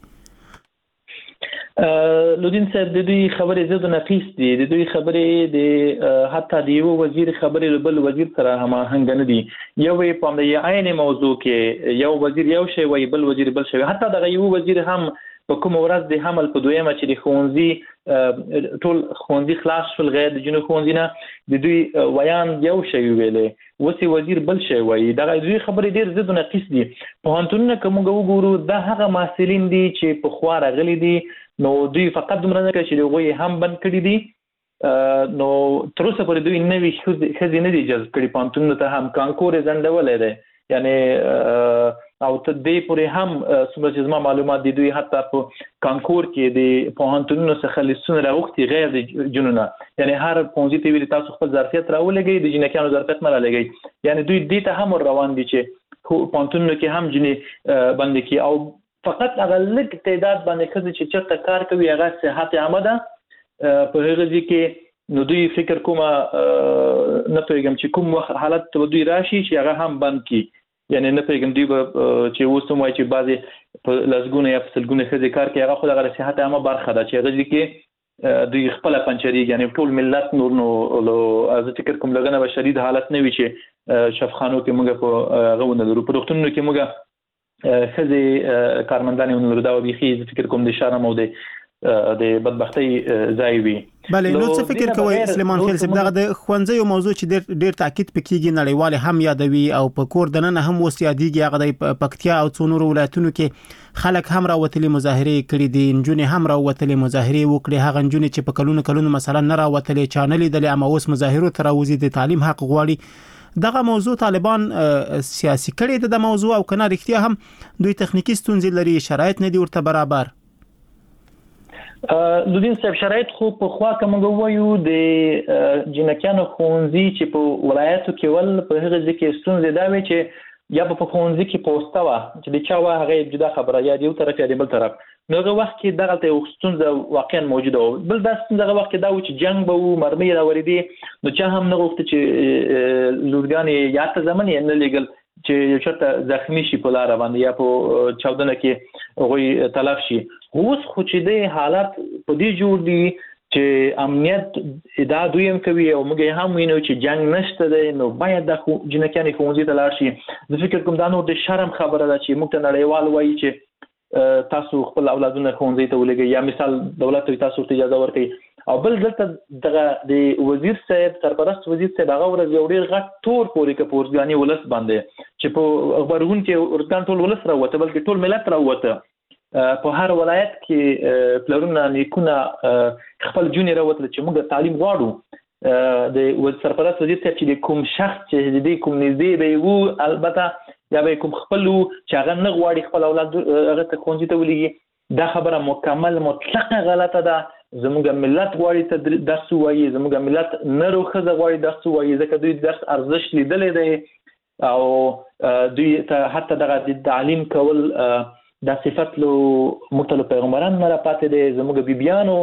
لودین صاحب د دوی خبرې زده نقیص دي، د دوی خبرې د حتی د یو وزیر خبرې بل وزیر سره هم هنګ نه دي. یو په دې عین موضوع کې یو وزیر یو شی وایي بل وزیر بل شی، حتی دغه یو وزیر هم په کوم ورځ د حمل په دویمه چې د ښوونځي ټول ښوونځي خلاص شول غیر د جنو ښوونځي نه د دوی ویان یو شی ویلې وسی وزیر بل شی وایي دغه دوی خبرې ډېر ضد نقیص دي پوهنتونونه که موږ وګورو دا هغه محصلین دي چې پخوا راغلي دي نو دوی فقط دومره نه کوي چې هغوی هم بند کړي دي نو تر اوسه پورې دوی نوي ښځې نه دي جذب کړي پوهنتونونو ته هم کانکور یې ځنډولی دی یعنی او ته دې پورې هم څومره چې زما معلومات دي دوی حتی په کانکور کې د پوهنتونونو څخه لیستونه راغوښتي غیر د جنو نه یعنی هر پوهنځي ته ویلي تاسو خپل ظرفیت راولګئ د جنکیانو ظرفیت مه رالګئ یعنی دوی دې ته هم روان دي چې پوهنتونونو کې هم جنې بندې کړي او فقط هغه لږ تعداد باندې ښځې چې چېرته کار کوي هغه صحت عامه ده په هغه ځای کې نو دوی فکر کومه نه پوهېږم چې کوم وخت حالت به دوی راشي چې هغه هم بند کړي یعنی نه پوهېږم دوی به چې اوس هم وایي چې بعضې په لسګونه یا په سلګونه ښځې کار کوي هغه خو دغه د صحت عامه برخه ده چې هغه ځای کې دوی خپله پنچرېږي یعنی ټول ملت نور نو زه فکر کوم لږ نه به شدید حالت نه وي چې شفخانو کې موږ په هغه ونه لرو په روغتونونو کې موږ ښځې کارمندانې ونه لرو دا به بیخي زه فکر کوم د شرم او د د بدبختۍ ځای وي بله نو څه فکر کوئ سلیمان خیل صاحب دغه د ښوونځیو موضوع چې ډېر ډېر تاکید پکېږي نړیوال هم یادوي او په کور دننه هم اوس یادېږي هغه د پکتیا او څو نورو ولایتونو کې خلک هم راوتلي مظاهرې کړي دي نجونې هم راوتلې مظاهرې وکړي هغه نجونې چې په کلونو کلونو مثلا نه راوتلې چا نه لیدلې اما اوس مظاهرو ته راوځي د تعلیم حق غواړي دغه موضوع طالبان سیاسي کړي د موضوع او کنه رښتیا هم دوی تخنیکی ستونزې لري شرایط نه دي ورته برابر لودین صاحب شرایط خو په خوا که موږ وایو د جنکیانو ښوونځي چې په ولایاتو کې ول په هغه ځای کې ستونزې دا وي چې یا به په ښوونځي کې پوسته وه چې د چا وه هغه جدا خبره یا د یو طرف یا د بل طرف نو هغه وخت کې دغلته یو ستونزه واقعا موجوده وه بل دا ستونزه هغه وخت کې دا و چې جنګ به و مرمۍ راورېدې نو چا هم نه غوښته چې لورګانې یا ته زمن یې نه لېږل چې یو چېرته زخمي شي په لاره باندې یا په چاودنه کې هغوی تلف شي اوس خو چې دی حالت په دې جوړ دي چې امنیت دا دویم کوي او موږ هم وینو چې جنگ نشته دی نو باید د جنکیانې ښوونځي ته لاړ شي زه فکر کوم دا نور د شرم خبره ده چې موږ ته نړیوال وایي چې تاسو خپل اولادونه ښوونځي ته ولېږئ یا مثال دولت ته تاسو ته اجازه ورکوي او بل دلته دغه د وزیر صاحب سرپرست وزیر صاحب هغه ورځ یو ډېر غټ تور پورې که په ارزګاني ولس باندې چې په غبرګون کې ارزګان ټول ولس راووته بلکې ټول ملت راووته په هر ولایت کې پلرونه نیکونه خپل جونې راوتل چې موږ تعلیم غواړو د سرپرست وزیر صاحب چې د کوم شخص چې د کوم نږدې به وو البته یا به کوم خپل چې هغه نه غواړي خپل اولاد هغه ته ښوونځي ته ولېږي دا خبره مکمل مطلقه غلطه ده زموږ ملت غواړي ته درس ووایي زموږ ملت نر او ښځه غواړي درس ووایي ځکه دوی درس ارزښت لیدلی دی او دوی ته حتی دغه د تعلیم کول دا صفت له مختلف پیغمبرانو نه راپاتې دی زموږ بیبیانو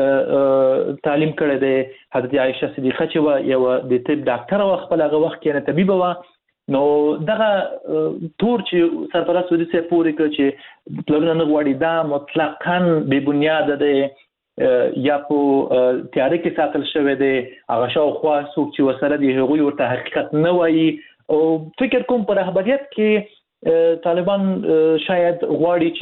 تعلیم کړی دی حضرت عایشه صدیقه چې وه یوه د طب ډاکټره وه خپل هغه وخت کې نه طبیبه وه نو دغه تور چې سرپرست وزیر صاحب پورې کړ چې پلرونه نه غواړي دا مطلقاً بې بنیاده دی یا په تیاره کې ساتل شوی دی هغه شاوخوا څوک چې ورسره دي هغوی ورته حقیقت نه وایي او فکر کوم په رهبریت کې طالبان شاید غواړي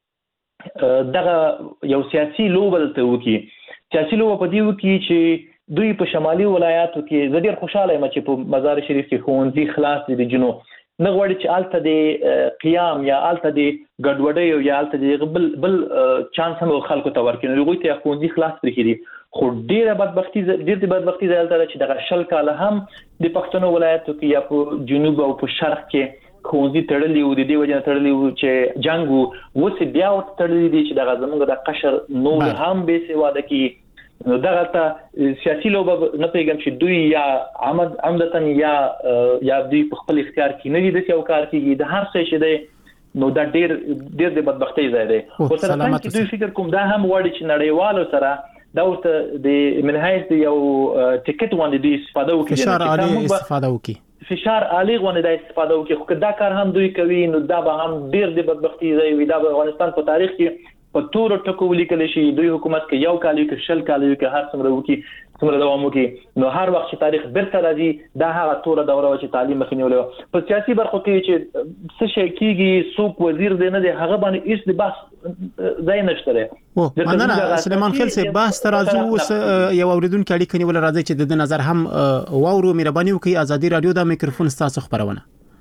چې دغه یو سیاسي لوبه دلته وکړي سیاسي لوبه په دې وکړي چې دوی په شمالي ولایاتو کې زه ډېر خوشحاله یم چې په مزار شریف کې ښوونځي خلاص دي د جنو نه غواړي چې هلته د قیام یا هلته د ګډوډیو یا هلته د بل بل چانس هم خلکو ته ورکړي نو هغوی ته ښوونځي خلاص پرېښي دي خو ډېره بدبختي ډېر د بدبختي ځای هلته ده چې دغه شل کاله هم د پښتنو ولایاتو کې یا په جنوب او په شرق کې ښوونځي تړلي وو د دې وجې نه تړلي وو چې جنګ وو اوس یې بیا ورته تړلي دي چې دغه زموږ د قشر نور هم بې سواده کړي نو دغه ته سیاسي لوبه نه پوهېږم چې دوی یا عمد عمدتا یا یا دوی په خپل اختیار کې نه دي داسې یو کار کېږي د هر څه چې دی نو دا ډېر ډېر د بدبختۍ ځای دی خو سره څنګه چې دوی فکر کوم دا هم غواړي چې نړیوالو سره دا ورته د منحیث د یو ټکټ باندې دوی استفاده وکړي فشار عالي استفاده وکړي فشار عالي غوندې دا استفاده وکړي خو که دا کار هم دوی کوي نو دا به هم ډېر د بدبختۍ ځای وي دا به افغانستان په تاریخ کې په تور ټکو ولیکل شي دوی حکومت کې یو کال کې شل کال کې هر څومره وکي څومره دوام وکي نو هر وخت چې تاریخ بیرته راځي دا هغه تور دوره چې تعلیم مخنیول په سیاسي برخو کې چې څه شي کیږي څوک وزیر دی نه دی هغه باندې هیڅ د بحث ځای نشته دی او مننه سلیمان خیل سي بحث ترازو یو اوریدونکو اړیکه نیول راځي چې د نظر هم واورو مهرباني وکړئ ازادي رادیو دا میکروفون ستاسو خبرونه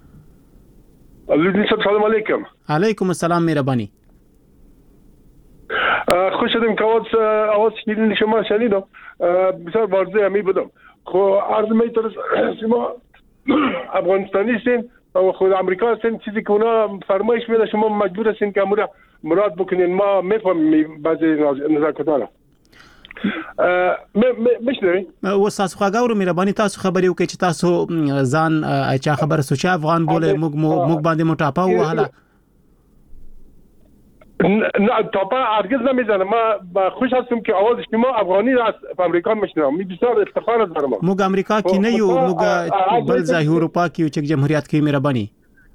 السلام علیکم علیکم السلام مهربانی خوش شدم که آواز آواز شنیدین شما شنیدم بسیار واضح می بودم خو عرض می ترس شما افغانستانی هستین و خود امریکا هستین چیزی که اونا فرمایش میده شما مجبور هستین که امورا مراد بکنین ما میفهمیم بعضی نزاکتانا مشنوي وساسو خاګاورو مهرباني تاسو خبري وکړئ چې تاسو ځان چا خبر سوچ افغان بوله موږ موږ باندې موټاپا وهله نه توپا هرگز نمیزنم ما خوش هستم که آواز شما افغانی را از امریکا میشنوم می بسیار افتخار دارم موږ امریکا کې نه یو موږ بل ځای اروپا کې یو چې جمهوریت کې مهرباني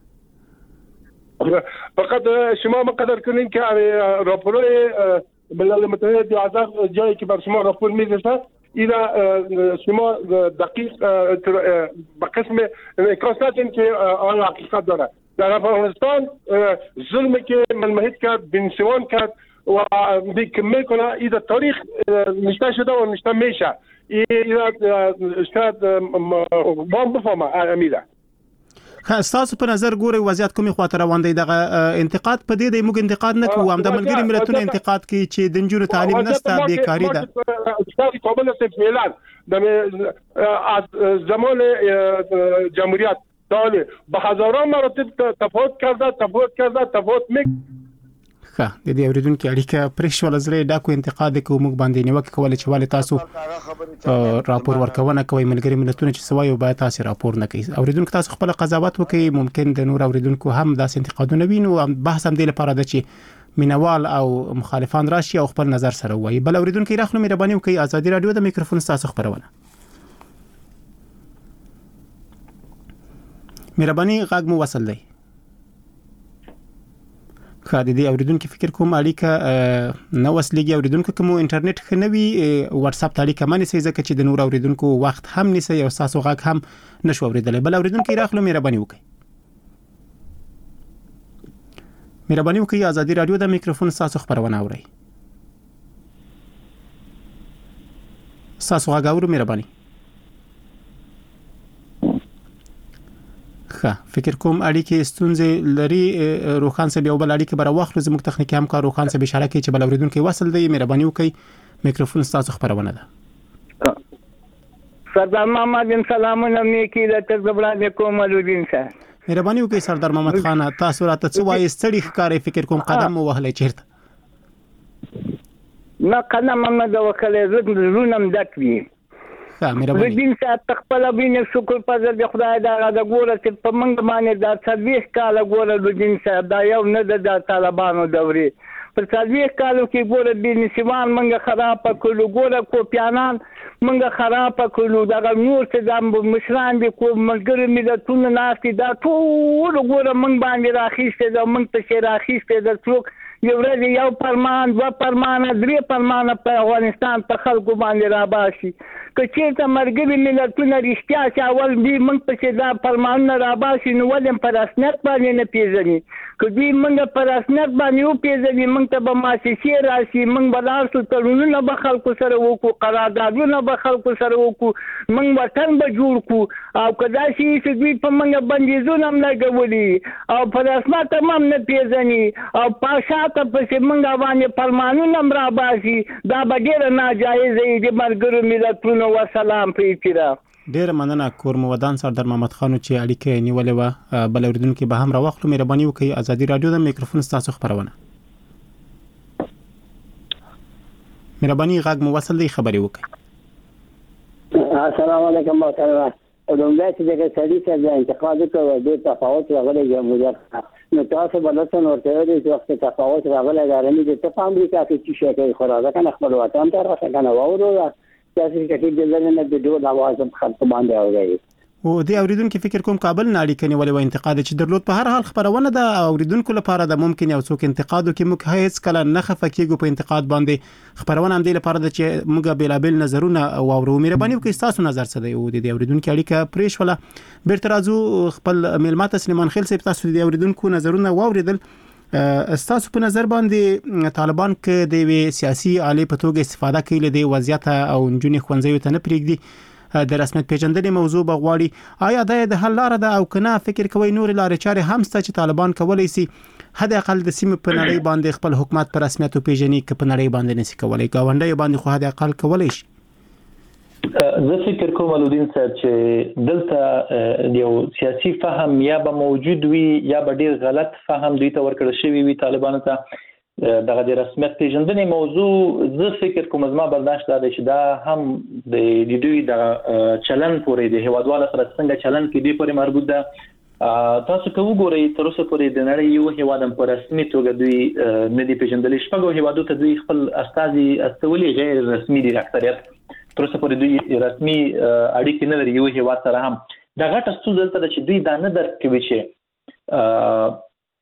فقط شما مقدر کنین که راپورای ملل متحد یا هزار جایی که بر شما راپور میرسه اینا شما دقیق به قسم انعکاس ندین که آیا حقیقت داره در افغانستان ظلمی که منمهد کرد بنسوان کرد و دیگه میکنه اینا تاریخ نشته شده و نشته میشه اینا شاید بام بفهمه امیده تاسو په نظر ګوري وضعیت کومه خاطر روان دی دغه انتقاد په دې دی موږ انتقاد نه کوو هم د ملګری ملتونو انتقاد کوي چې د نجونو تعلیم نشته بیکاری ده استاد کابل سے فعلا از زمان جمهوریت داله به هزاران مراتب تفاوت کرده تفاوت کرده تفاوت می ښه د دې اوریدونکو اړیکه پرېښول زړه ډاکو انتقاد کوي موږ باندې نیوکه کول چې والي تاسو راپور ورکونه کوي ملګری ملتونه چې سوای او باید تاسو راپور نه کوي اوریدونکو تاسو خپل قضاوت وکړي ممکن د نور اوریدونکو هم داس انتقادونه وینو بحث هم د لپاره د چې مینوال او مخالفان راشي او خپل نظر سره وایي بل اوریدونکو راخلو مهرباني وکړي ازادي رادیو د میکروفون تاسو خبرونه مهرباني غږ مو وصل دی خاطر دې اوریدونکو فکر کوم اړیکه نو وسلېږي اوریدونکو کوم انټرنیټ خنوي واتس اپ اړیکه مانی سي ځکه چې د نور اوریدونکو وخت هم نسی او تاسو غږ هم نشو اوریدل بل اوریدونکو راخلو مهرباني وکړئ مهرباني وکړئ ازادي رادیو د میکروفون تاسو خبرونه اورئ تاسو غږ اورئ مهرباني ښه فکر کوم اړیکې ستونزې لري روخان صاحب یو بل اړیکه بر واخلو زموږ تخنیکی همکار روخان صاحب اشاره کوي چې بل اوریدونکو وصل دی مهرباني وکړئ میکروفون تاسو خبرونه ده سردار محمد سلامونه نیکی د تزبران کوم الودین صاحب مهرباني وکړئ سردار محمد خان تاسو راته څه وایي ستړي ښکارې فکر کوم قدم مو وهلې چیرته نه قدم هم نه د وکړې زړونم ډک وي الودین صاحب تخپل بینه شکر پزر د خدای دا د ګوره چې په منګ باندې دا څلويخ کال ګوره الودین صاحب دا یو نه د طالبانو دوري پر څلويخ کالو کې ګوره د نسوان منګ خراب کړو ګوره کوپیانان منګ خراب کړو دا نور څه د مشران د کو ملګری ملتونو ناشتي دا ټول ګوره منګ باندې راخیسته دا منګ ته شي راخیسته د څوک یو ورځ یو فرمان دو فرمان درې فرمان په افغانستان په خلکو باندې را باشي که چیرته مرګري ملتونه رښتیا چې اول دوی موږ پسې دا فرمانونه را باشي نو ولې په رسمیت باندې نه پیژني که دوی موږ په رسمیت باندې وپیژني موږ ته به مؤسسې راشي موږ به لاړ شو تړونونه به خلکو سره وکړو قراردادونه به خلکو سره وکړو موږ وطن به جوړ کړو او که داسې چې دوی په موږ بندیزونه هم لګولي او په رسمیت هم نه پیژني او په شاته پسې موږ باندې فرمانونه هم را باشي دا به ډېره ناجایزه وي د ملګرو ملتونو وسلام په اعتراف ډیر مننه کورم ودان سردار محمد خان چې اړیکه نیولې و بل اوریدونکو به هم راوخلو مهرباني وکړئ ازادي رادیو د میکروفون تاسو خبرونه مهرباني غږ مو وصل دی خبري وکړئ السلام علیکم محترم دومره چې دغه سړي څخه انتقاد کوي د تفاوت راغلي جمهوریت نو تاسو بلته ورته دی چې وخت تفاوت راغلی غارني د په امریکا کې چې شي کوي خراغه کنه خپل وطن ته راځي کنه وورو تاسو چې د دلته د ډول आवाज په خپل باندې اوري او د اوریدونکو فکر کوم کابل نه اړیکه نیولې و انتقاد چې درلود په هر حال خبرونه د اوریدونکو لپاره د ممکن یو څوک انتقاد وکړي موږ هیڅ کله نه خفکیږو په انتقاد باندې خبرونه هم د لپاره د چې موږ بیلابل نظرونه واورو مهرباني وکړئ تاسو نظر څه دی او د اوریدونکو اړیکه پریش ولا بیرته راځو خپل میلمات سلیمان خیل صاحب تاسو د اوریدونکو نظرونه واوریدل استاسو په نظر باندې طالبان کې د وی سیاسي عالی په توګه استفاده کوي له وضعیت او نجونې خوندزوي ته نه پریږدي د رسمیت پیژندنې موضوع بغواړي آیا د حل لار ده او کنه فکر کوي نور لارې چارې هم ست چې طالبان کولای شي حد اقل د سیمې په نړۍ باندې خپل حکومت پر رسمیت او پیژنې کې په نړۍ باندې نشي کولای گاونډي باندې خو حد اقل کولای شي زه فکر کوم ولودین صاحب چې دلته یو سیاسي فهم یا به موجود وي یا به ډیر غلط فهم دوی ته ورکړل شوی وي طالبانو ته دغه د رسمیت پیژندنې موضوع زه فکر کوم زما برداشت دا دی چې دا هم د دوی د چلن پورې د هیوادوالو سره څنګه چلن کې دی پورې مربوط ده تاسو کوو ګورئ تر اوسه پورې د نړۍ یو هیواد هم په رسمي توګه دوی نه دی پیژندل شپږو هیوادو ته دوی خپل استازي استولي غیر رسمي دي اکثریت تر اوسه پورې دوی رسمي اړیکې نه لري یو هیواد سره هم دا غټه ستونزه ده چې دوی دا نه درک کوي چې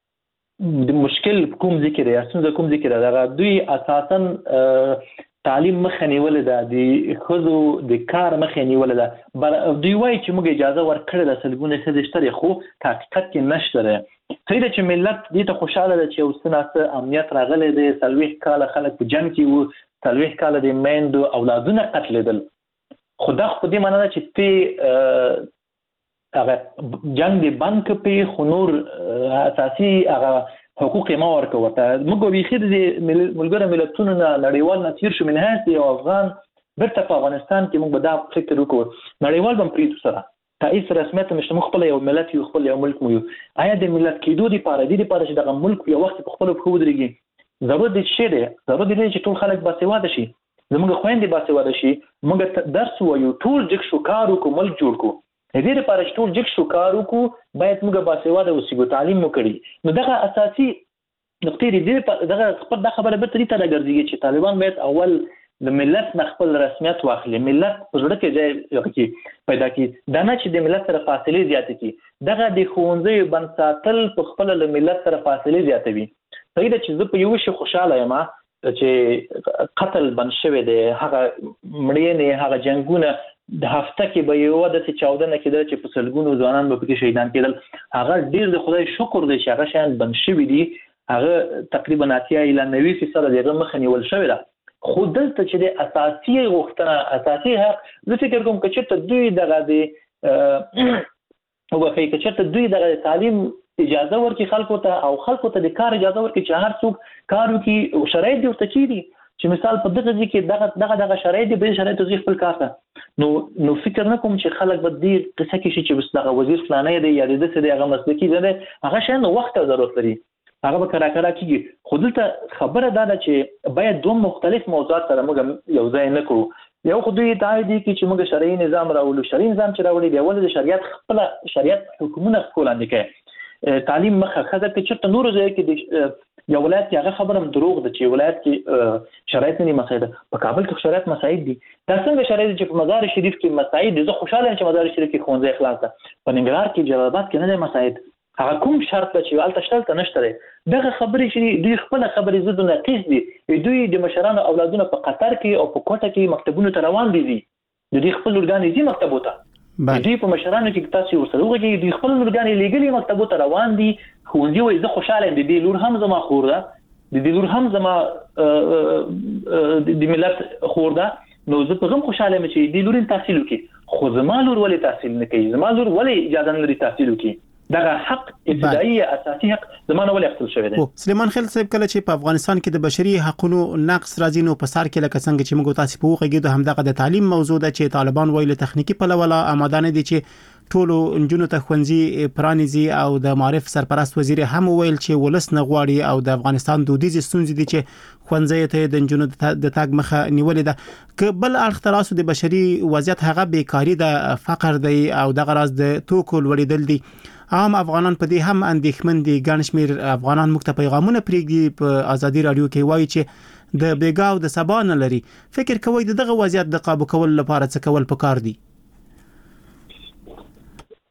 د مشکل کوم ذکر یا څنګه کوم ذکر دا دوی اساساً تعلیم مخه نیول ده د خزو د کار مخه نیول ده دوی وایي چې موږ اجازه ورکړل د سلګونه سدشتري خو حقیقت کې نشته خیره چې ملت دې ته خوشاله ده چې اوسناسه امنیت راغلی دی سلويخ کال خلک په جنگ کې وو سلويخ کال د میندو اولادونه قتلېدل خدا خو دې معنی ده چې ته هغه جنگ دی بند کپی خنور اساسي هغه حقوق ما ورکوته موږ به خیر دي ملګری ملتونو نړیوال نتیر شو من هاست او افغان برته په افغانستان کې موږ به دا فکر وکړو نړیوال بم پریتو سره تایید رسمیت مشته خپل یو ملت یو خپل یو ملک مو آیا د ملت کېدو لپاره د لپاره چې دغه ملک یو وخت په خپل خو ودرېږي ضرورت دي چې ضرورت دي چې ټول خلک باسواده شي زموږ خويندې باسواده شي موږ درس وایو ټول جګ شو کار وکړو ملک جوړ کړو دې لپاره چې ټول جګ شو کار وکړو باید موږ باسواده اوسو تعلیم وکړي نو دغه اساسي نقطې دې دغه خپل د خبره به تری ته راګرځي چې طالبان باید اول د ملت خپل رسمیت واخلي ملت په ځړه کې ځای کې پیدا کړي دا نه چې د ملت سره فاصله زیات کړي دغه د خوندې بن ساتل په خپل له ملت سره فاصله زیاتوي صحیح ده چې زه په یو شی خوشاله یم چې قتل بن شوی دی هغه مړینې هغه جنگونه د هفته کې به یو د چودنه کېدل چې په سلګونو ځوانان به پکې شهیدان کېدل هغه ډیر د خدای شکر دی چې هغه شان بن شوی دی هغه تقریبا اتیا الی نوي فیصد دغه مخ نیول شوی ده خو دلته چې د اساسي غوښتنه اساسي حق زه فکر کوم چې دوی دغه دی او په فکر چې دوی دغه تعلیم اجازه ورکړي خلکو ته او خلکو ته د کار اجازه ورکړي چې هر څوک کار وکړي او شرایط دي ورته کړي چې مثال په دغه ځکه کې دغه دغه دغه شرایط دي به شرایط توضیح خپل کار ته نو نو فکر نه کوم چې خلک به دې قصه کې شي چې بس دغه وزیر فلانه دی یا د څه دی هغه مسلکی دی هغه شان وخت ضرورت لري هغه به کرا کرا کیږي خو دلته خبره دا ده چې باید دوه مختلف موضوعات سره موږ یو ځای نه کړو یو خو دوی ادعا دي چې موږ شرعي نظام راوړو شرعي نظام چې راوړي دی ول د شریعت خپل شریعت حکومت خپل اندي کوي تعلیم مخه خزه کې چې نور ځای کې یو ولایت کې هغه خبره دروغ ده چې ولایت کې شرایط نه مساعد په کابل کې شرایط مساعد دي دا څنګه شرایط چې په مزار شریف کې مساعد دي زه خوشاله یم چې مزار شریف کې خونځه اخلاص ده په ننګرهار کې جلال آباد کې نه دی مساعد هغه کوم شرط چې الته شتل نشته دغه خبرې چې دوی خپل خبرې زده ناقص دي دوی د مشرانو اولادونه په قطر کې او په کوټه کې مکتبونو ته روان دي دي دوی خپل ورګان دي مکتبو ته دوی په مشرانو کې تاسو ورسره وګورئ دوی خپل ورګان لګلي مکتبو ته روان دي خوندي وي زه خوشاله یم د دې لور هم زما خور ده د دې لور هم زما د ملت خور ده نو زه په غم خوشاله یم چې د لور تحصیل وکړي خو زما لور ولې تحصیل نه کوي زما لور ولې اجازه نه لري تحصیل وکړي دغه حق ابتدایي اساسي حق زمانه ولې اختصاص شوی دی سلیمان خیل صاحب کله چې په افغانستان کې د بشري حقوقو نقص راځي نو په سر کې لکه څنګه چې موږ تاسو په وګړو همدغه د تعلیم موضوع ده چې طالبان وایي له تخنیکی پلوه آماده نه دي چې ټولو انجونو ته خوندزي پرانیزي او د معرف سرپرست وزیر هم ویل چې ولس نه غواړي او د افغانستان دودیز ستونزې دي چې خوندزي ته د انجونو د تاګ مخه نیولې ده ک بل اړخ تراسو د بشري وضعیت هغه بیکاری ده فقر دی او دغه راز د توکو لوړېدل دي عام افغانان په دې هم اندېښمن دي ګڼ شمېر افغانان موږ ته پیغامونه پرېږدي په ازادي رادیو کې وایي چې د بیګاو د سبا نه لري فکر کوي دغه وضعیت د قابو کول لپاره څه کول پکار دي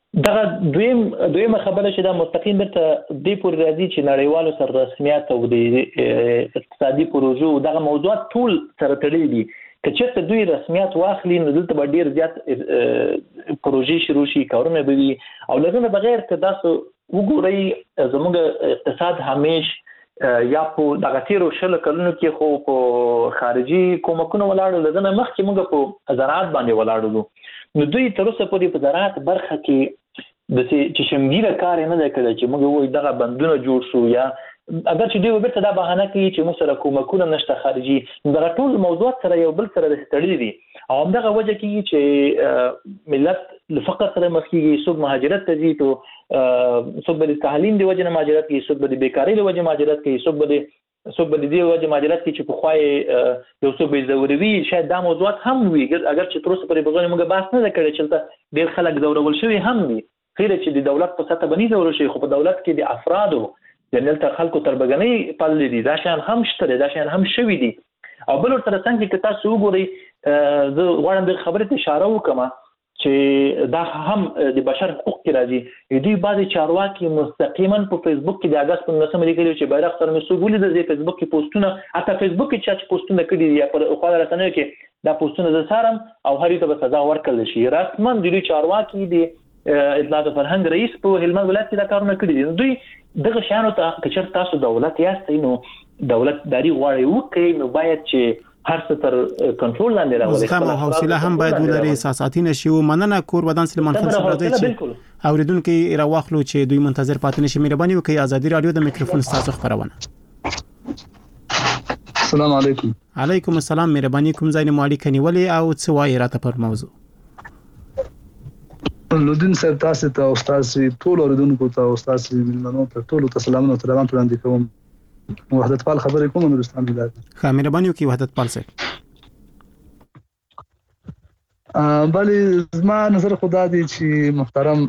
دا دویم دویمه خبره چې دا مستقیم ته د پور راځي چې نړیوالو سره رسمیت او د اقتصادي پروژو دغه موضوعات ټول سره تړلي دي. که چېرته دوی رسمیت واخلي نو دلته به ډېر زیات پروژې شروع شي، کارونه به وي. او لږ بغیر که تاسو وګورئ زموږ اقتصاد همیش یا په دغه تیرو شلو کلونو کې خو په خارجي کومکونو ولاړو، لږ نه مخکې موږ په زراعت باندې ولاړو. نو دوی تر اوسه پورې په زراعت برخه کې د چې شمګیره کار نه دی کړی چې موږ وایو دغه بندونه جوړ شو، یا اگر چې دوی بیرته دا بهانه کوي چې موږ سره کومکونه نشته خارجي، دغه ټول موضوعات سره یو بل سره تړلي دي. او همدغه وجه کېږي چې ملت له فقر سره مخ کېږي، څوک مهاجرت ته ځي، تو څوک به د تعلیم د وجې نه مهاجرت کوي، څوک به د بیکارۍ د وجې مهاجرت کوي، څوک به د څوک به د دې وجې مهاجرت کوي چې پخوا یې یو څوک به ځوروي. شاید دا موضوعات هم وي، اگر چې تر اوسه پورې په غونډه موږ بحث نه دی کړی چې دلته ډېر خلک ځورول شوي هم وي. خیر چې د دولت په سطح باندې ځورول شوي، خو په دولت کې د افرادو یعنې دلته خلکو تربګنۍ پلې دي، دا شیان هم شته دي، دا شیان هم شوي دي. او بل ورسره څنګه که تاسو وګورئ، زه غواړم د خبرې ته اشاره وکړم چې دا هم د بشر حقوق کې راځي. دوی بعضې چارواکي مستقیما په فیسبوک کې د اګست په نولسمه لیکلي چې بیرغ سره مې څوک ولیده، زه فیسبوک کې پوسټونه حتی فیسبوک کې چا چې پوسټونه کړي دي یا په خواله رسنیو کې دا پوسټونه زه څارم او هر یو ته به سزا ورکړل شي. رسما د دوی چارواکي د اطلاعات او فرهنګ رئیس په هلمند ولایت کې دا کارونه کړي دي. دوی دغه شیانو ته که چېرته تاسو دولت یاستئ نو دولتداري غواړئ وکړئ، نو باید چې هر څه تر کنټرول لاندې راولئ. زغم او حوصله هم باید ولري، احساساتي نشي. مننه کور ودان سلیمان خان صاحب راځي چې اوریدونکو راواخلو چې دوی منتظر پاتې نشي. مهرباني وکړئ ازادي رادیو د میکروفون تاسو خبرونه. السلام علیکم. علیکم السلام. مهرباني کوم ځای نه مالک نیولې او څه وایي راته پر موضوع؟ لودین صاحب تاسو ته او تاسو ټول اوریدونکو ته او تاسو ملمنو ته ټول ته سلامونه تران وړاندې کوم. وحدت پال خبرې کوم نورستان ولایت. ښه مهرباني وکړئ وحدت پال صاحب. بلې زما نظر خدا دی چې محترم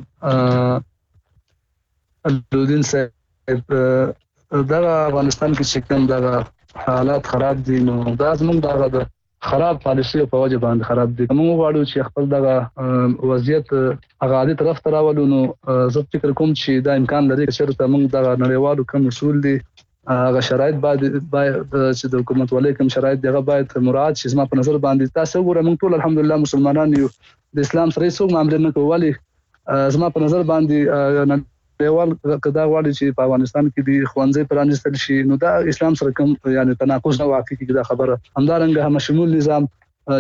لودین صاحب دغه افغانستان کې چې کوم دغه حالات خراب دي نو دا زموږ دغه د خراب پالیسي په وجه باندې خراب دي. موږ غواړو چې خپل دغه وضعیت هغه عادي طرف ته راولو. نو زه فکر کوم چې دا امکان لري چې ترته موږ دغه نړیوالو کوم اصول دي هغه شرایط باید باید چې د حکومت ولې کوم شرایط دغه باید مراعات شي. زما په نظر باندې تاسو وګورئ موږ ټول الحمدلله مسلمانان یو، د اسلام سره هیڅ معاملې نه کوو. ولې زما په نظر باندې نړیوال کدا غواړي چې په افغانستان کې د خوانځي پرانستل شي نو دا اسلام سره کوم یعنی تناقض نه واقع کیږي. دا خبره همدارنګه هم شمول نظام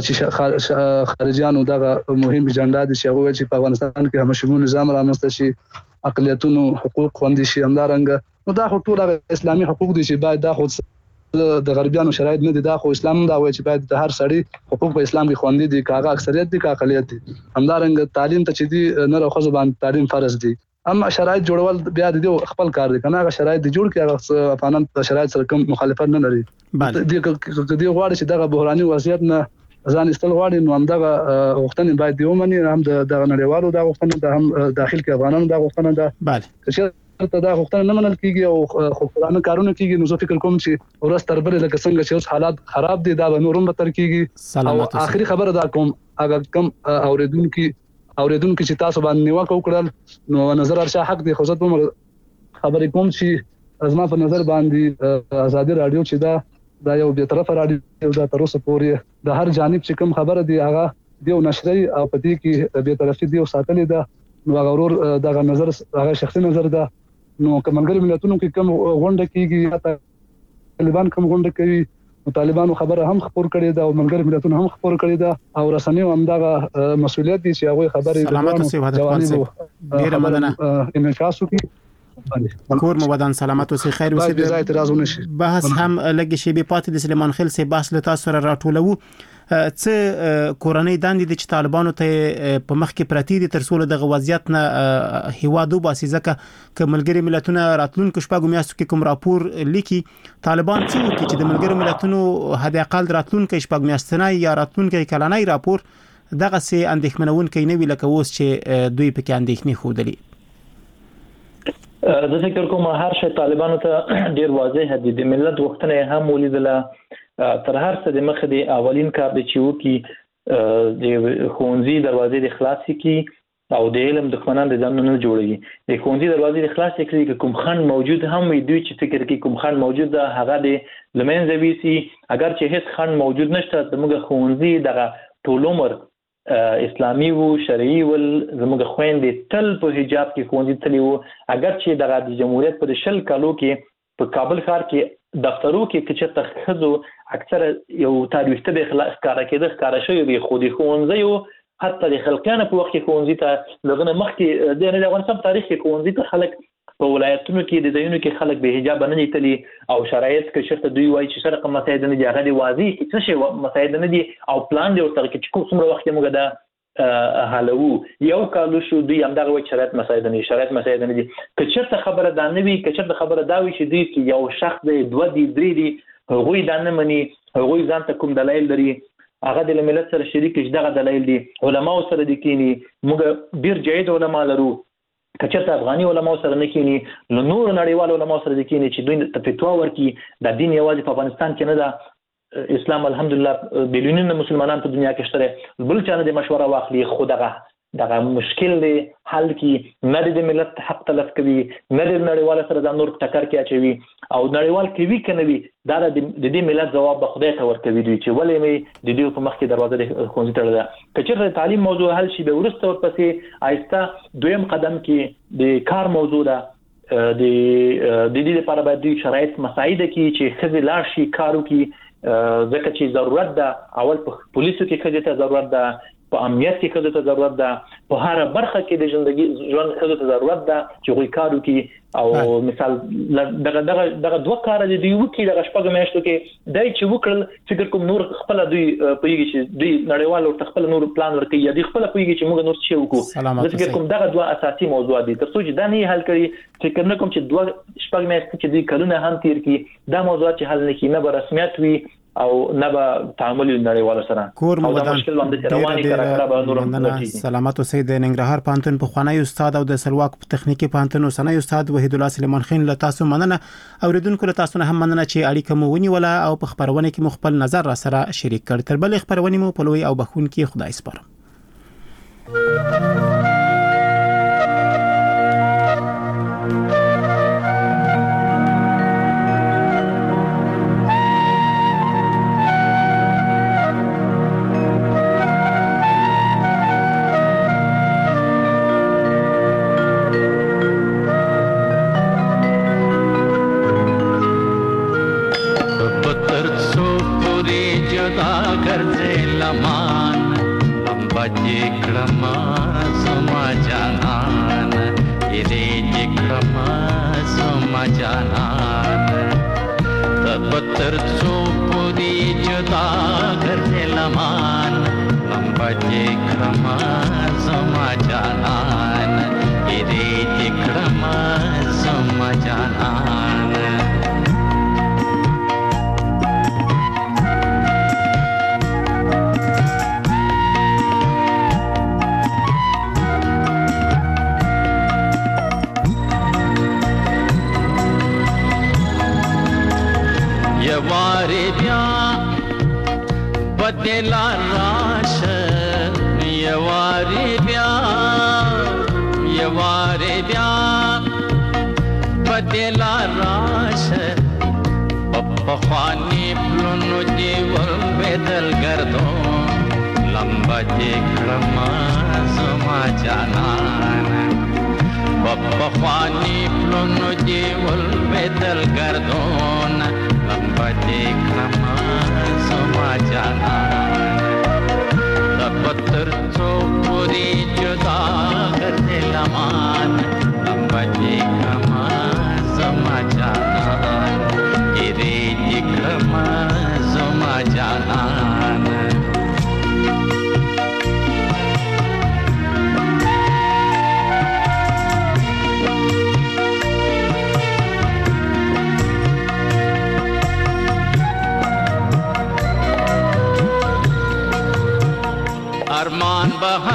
چې خارجيانو دغه مهم اجنډا دي چې هغه چې په افغانستان کې هم شمول نظام رامنځته شي، اقلیتونو حقوق خوندي شي. همدارنګه نو دا خو ټول اسلامي حقوق دي چې باید دا خو د غربیانو شرایط نه دي، دا خو اسلام دا وایي چې باید د هر سړي حقوق په اسلام کې خوندي دي، کاغه اکثریت دي کاغه اقلیت دي. همدارنګه تعلیم ته چې دي نه راخص باندې تعلیم فرض دي. اما شرایط جوړول بیا د خپل کار دی، کنه هغه شرایط دی جوړ کړي، هغه افغانان د شرایط سره کوم مخالفت نه لري. د دې غواړي چې دغه بحراني وضعیت نه ځان استل غواړي نو همدغه وختونه باید دی ومني، هم د نړیوالو د وختونه د هم داخل کې افغانانو د وختونه ده. بله ته دا وختونه نه منل کیږي او خو قانون کارونه کیږي. نو زه فکر کوم چې ورس تر بل لکه څنګه چې اوس حالات خراب دي دا به نورم به تر کیږي. او آخري خبره دا کوم هغه کم اوریدونکو اوریدونکو چې تاسو باندې نیوکه وکړل نو نظر ارشا حق دی. خو زه کوم خبرې کوم چې زما په نظر باندې ازادي رادیو چې دا دا یو به طرفه رادیو دا تر اوسه پورې د هر جانب چې کوم خبره دی هغه دیو نشري او پدې کې به طرفي دیو ساتلې ده. نو هغه ورور دغه نظر هغه شخصي نظر ده. نو کومګر ملتونو کې کوم غونډه کیږي یا طالبان کوم غونډه کوي نو طالبانو خبره هم خبر کړي دا او منګر ملتونو هم خبر کړي دا او رسنیو هم دغه مسولیت دي چې هغه خبره سلامات اوسئ وحدت ډیره مننه. انعکاس وکړي. کور مو ودان سلامت اوسئ خیر اوسئ. بحث هم لګي شی به پاتې د سلیمان خیل سي بحث له تاسو سره راټولو. څه کورنۍ داندې د طالبانو ته په مخ کې پرتی دي تر څو دغه وضعیت نه هیوادو باسي ځکه ک ملګری ملتونو راتلونکو شپږو میاشتو کې کوم راپور لیکي طالبان څه وکړي چې د ملګری ملتونو حد اقل راتلونکو شپږ میاشتنه یا راتلونکو کلنۍ راپور دغه سي اندېښمنونکې نه وی لکه اوس چې دوی پکې اندېښنې خودلې. زه فکر کوم هر شي طالبانو ته ډیر واضح دي. د ملت وختونه هم ولیدله تر هر څه د مخ دی اولین کار د چوکي د خونځي دروازې د خلاصي کی او د علم دښمنان د ځانونو نه جوړوي. د ښوونځي دروازې د خلاص کړي چې کوم خنډ موجود هم وي دوی چې فکر کوي کوم خنډ موجود ده هغه د لمنځه ویسي. اگر چې هیڅ خنډ موجود نشته زموږ ښوونځي دغه ټول عمر اسلامي وو شرعي ول زموږ خويندې تل په حجاب کې ښوونځي تللي وو. اگر چې دغه د جمهوریت په شل کالو کې په کابل ښار کې دفترو کې چې ته خزو اکثر یو تاریخ ته خلاص کار کېده ښکارا شوی وي خو د ښوونځي حتی د خلکانه په وخت کې ښوونځي ته لغنه مخکې د افغانستان تاریخ کې ښوونځي ته خلک په ولایتونو کې د ځایونو کې خلک به حجاب نه دي او شرایط کې شرط دوی وایي چې سره کوم مسایل نه دي هغه دی واضح څه شی مسایل نه دي او پلان دی ورته چې کوم څومره وخت موږ دا حالو یو کالو شو دوی هم دغه شرایط مسایل نه شرایط مسایل نه دي که چېرته خبره دا نه وي که چېرته خبره دا وي چې دوی یو شخص دی دوه دی درې دی هغوی دا نه مني هغوی ځان ته کوم دلایل لري هغه د ملت سره شریک چې دغه دلایل دي علما سره د کینی موږ ډیر جيد علما لرو کچته افغاني علما سره نه کینی نو نور نړیوال علما سره د کینی چې دوی ته فتوا ورکي د دین یوازې په افغانستان کې نه ده اسلام الحمدلله بلیونونه مسلمانان په دنیا کې شته بل چا نه د مشوره واخلي خدغه دغه مشکل دی حل کی نه د ملت حق تلف کوي نه د نړیوال سره د نور ټکر کې اچوي او نړیوال کوي کنه وي دا د دې ملت جواب به خدای ته ورکوي دوی چې ولې مې د دې په مخ کې دروازه د ښوونځي تړل ده کچېر تعلیم موضوع حل شي به ورسته ورپسې آیسته دویم قدم کې د کار موضوع ده د د دې لپاره باید دوی شرایط مساعده کی چې خزي لاړ شي کارو کې ځکه چې ضرورت ده اول په پولیسو کې خزي ته ضرورت ده په امنیت کې خزه ته ضرورت ده په هر برخه کې د ژوندۍ ژوند خزه ته ضرورت ده چې غوي کارو کې او مثال دغه دغه دغه دوه کار دي دوی وکي دغه شپږ میاشتو کې دای چې وکړل فکر کوم نور خپل دوی پویږي چې دوی نړیوال او خپل نور پلان ورکړي یا دوی خپل پویږي چې موږ نور څه وکړو فکر کوم دغه دوه اساسي موضوع دي ترڅو چې دا نه حل کړي فکر نه کوم چې دوه شپږ میاشتې چې دوی کلونه هم تیر کړي دا موضوع چې حل نه کړي نه به رسمیت وي او نه به تعامل نړیوال سره کور مودان سلامات اوسئ. د ننګرهار پانتون په خوانی استاد او د سلواک په تخنیکی پانتون اوسنۍ استاد وحید الله سلیمان خان له تاسو مننه اوریدونکو له تاسو نه هم مننه چې اړیکه مو ونیوله او په خبرونه کې مخبل نظر را سره شریک کړ. تر بل خبرونه مو په لوی او بخون کې خدای سپارم. ارمان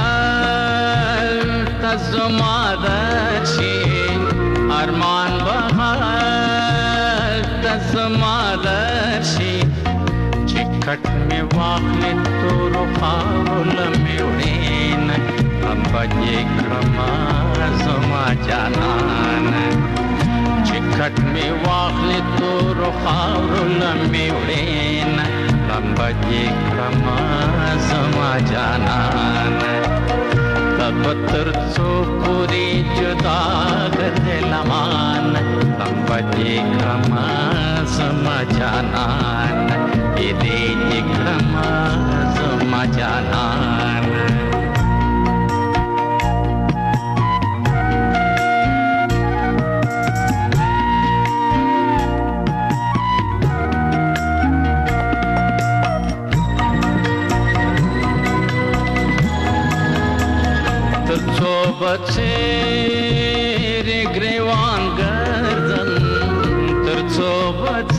بهر تزمادشی ارمان بهر تزمادشی چکٹ میں واخل تو رخاول میوڑین اب بجې کړما زما جانان چې کټ می واخلې تور خاورو لمې وړین لم بجې کړما زما جانان تب تر څو پوری جدا ګرځې لمان لم بجې کړما زما جانان دې دې کړما زما جانان بچیر گریوان گردن تر څو بچ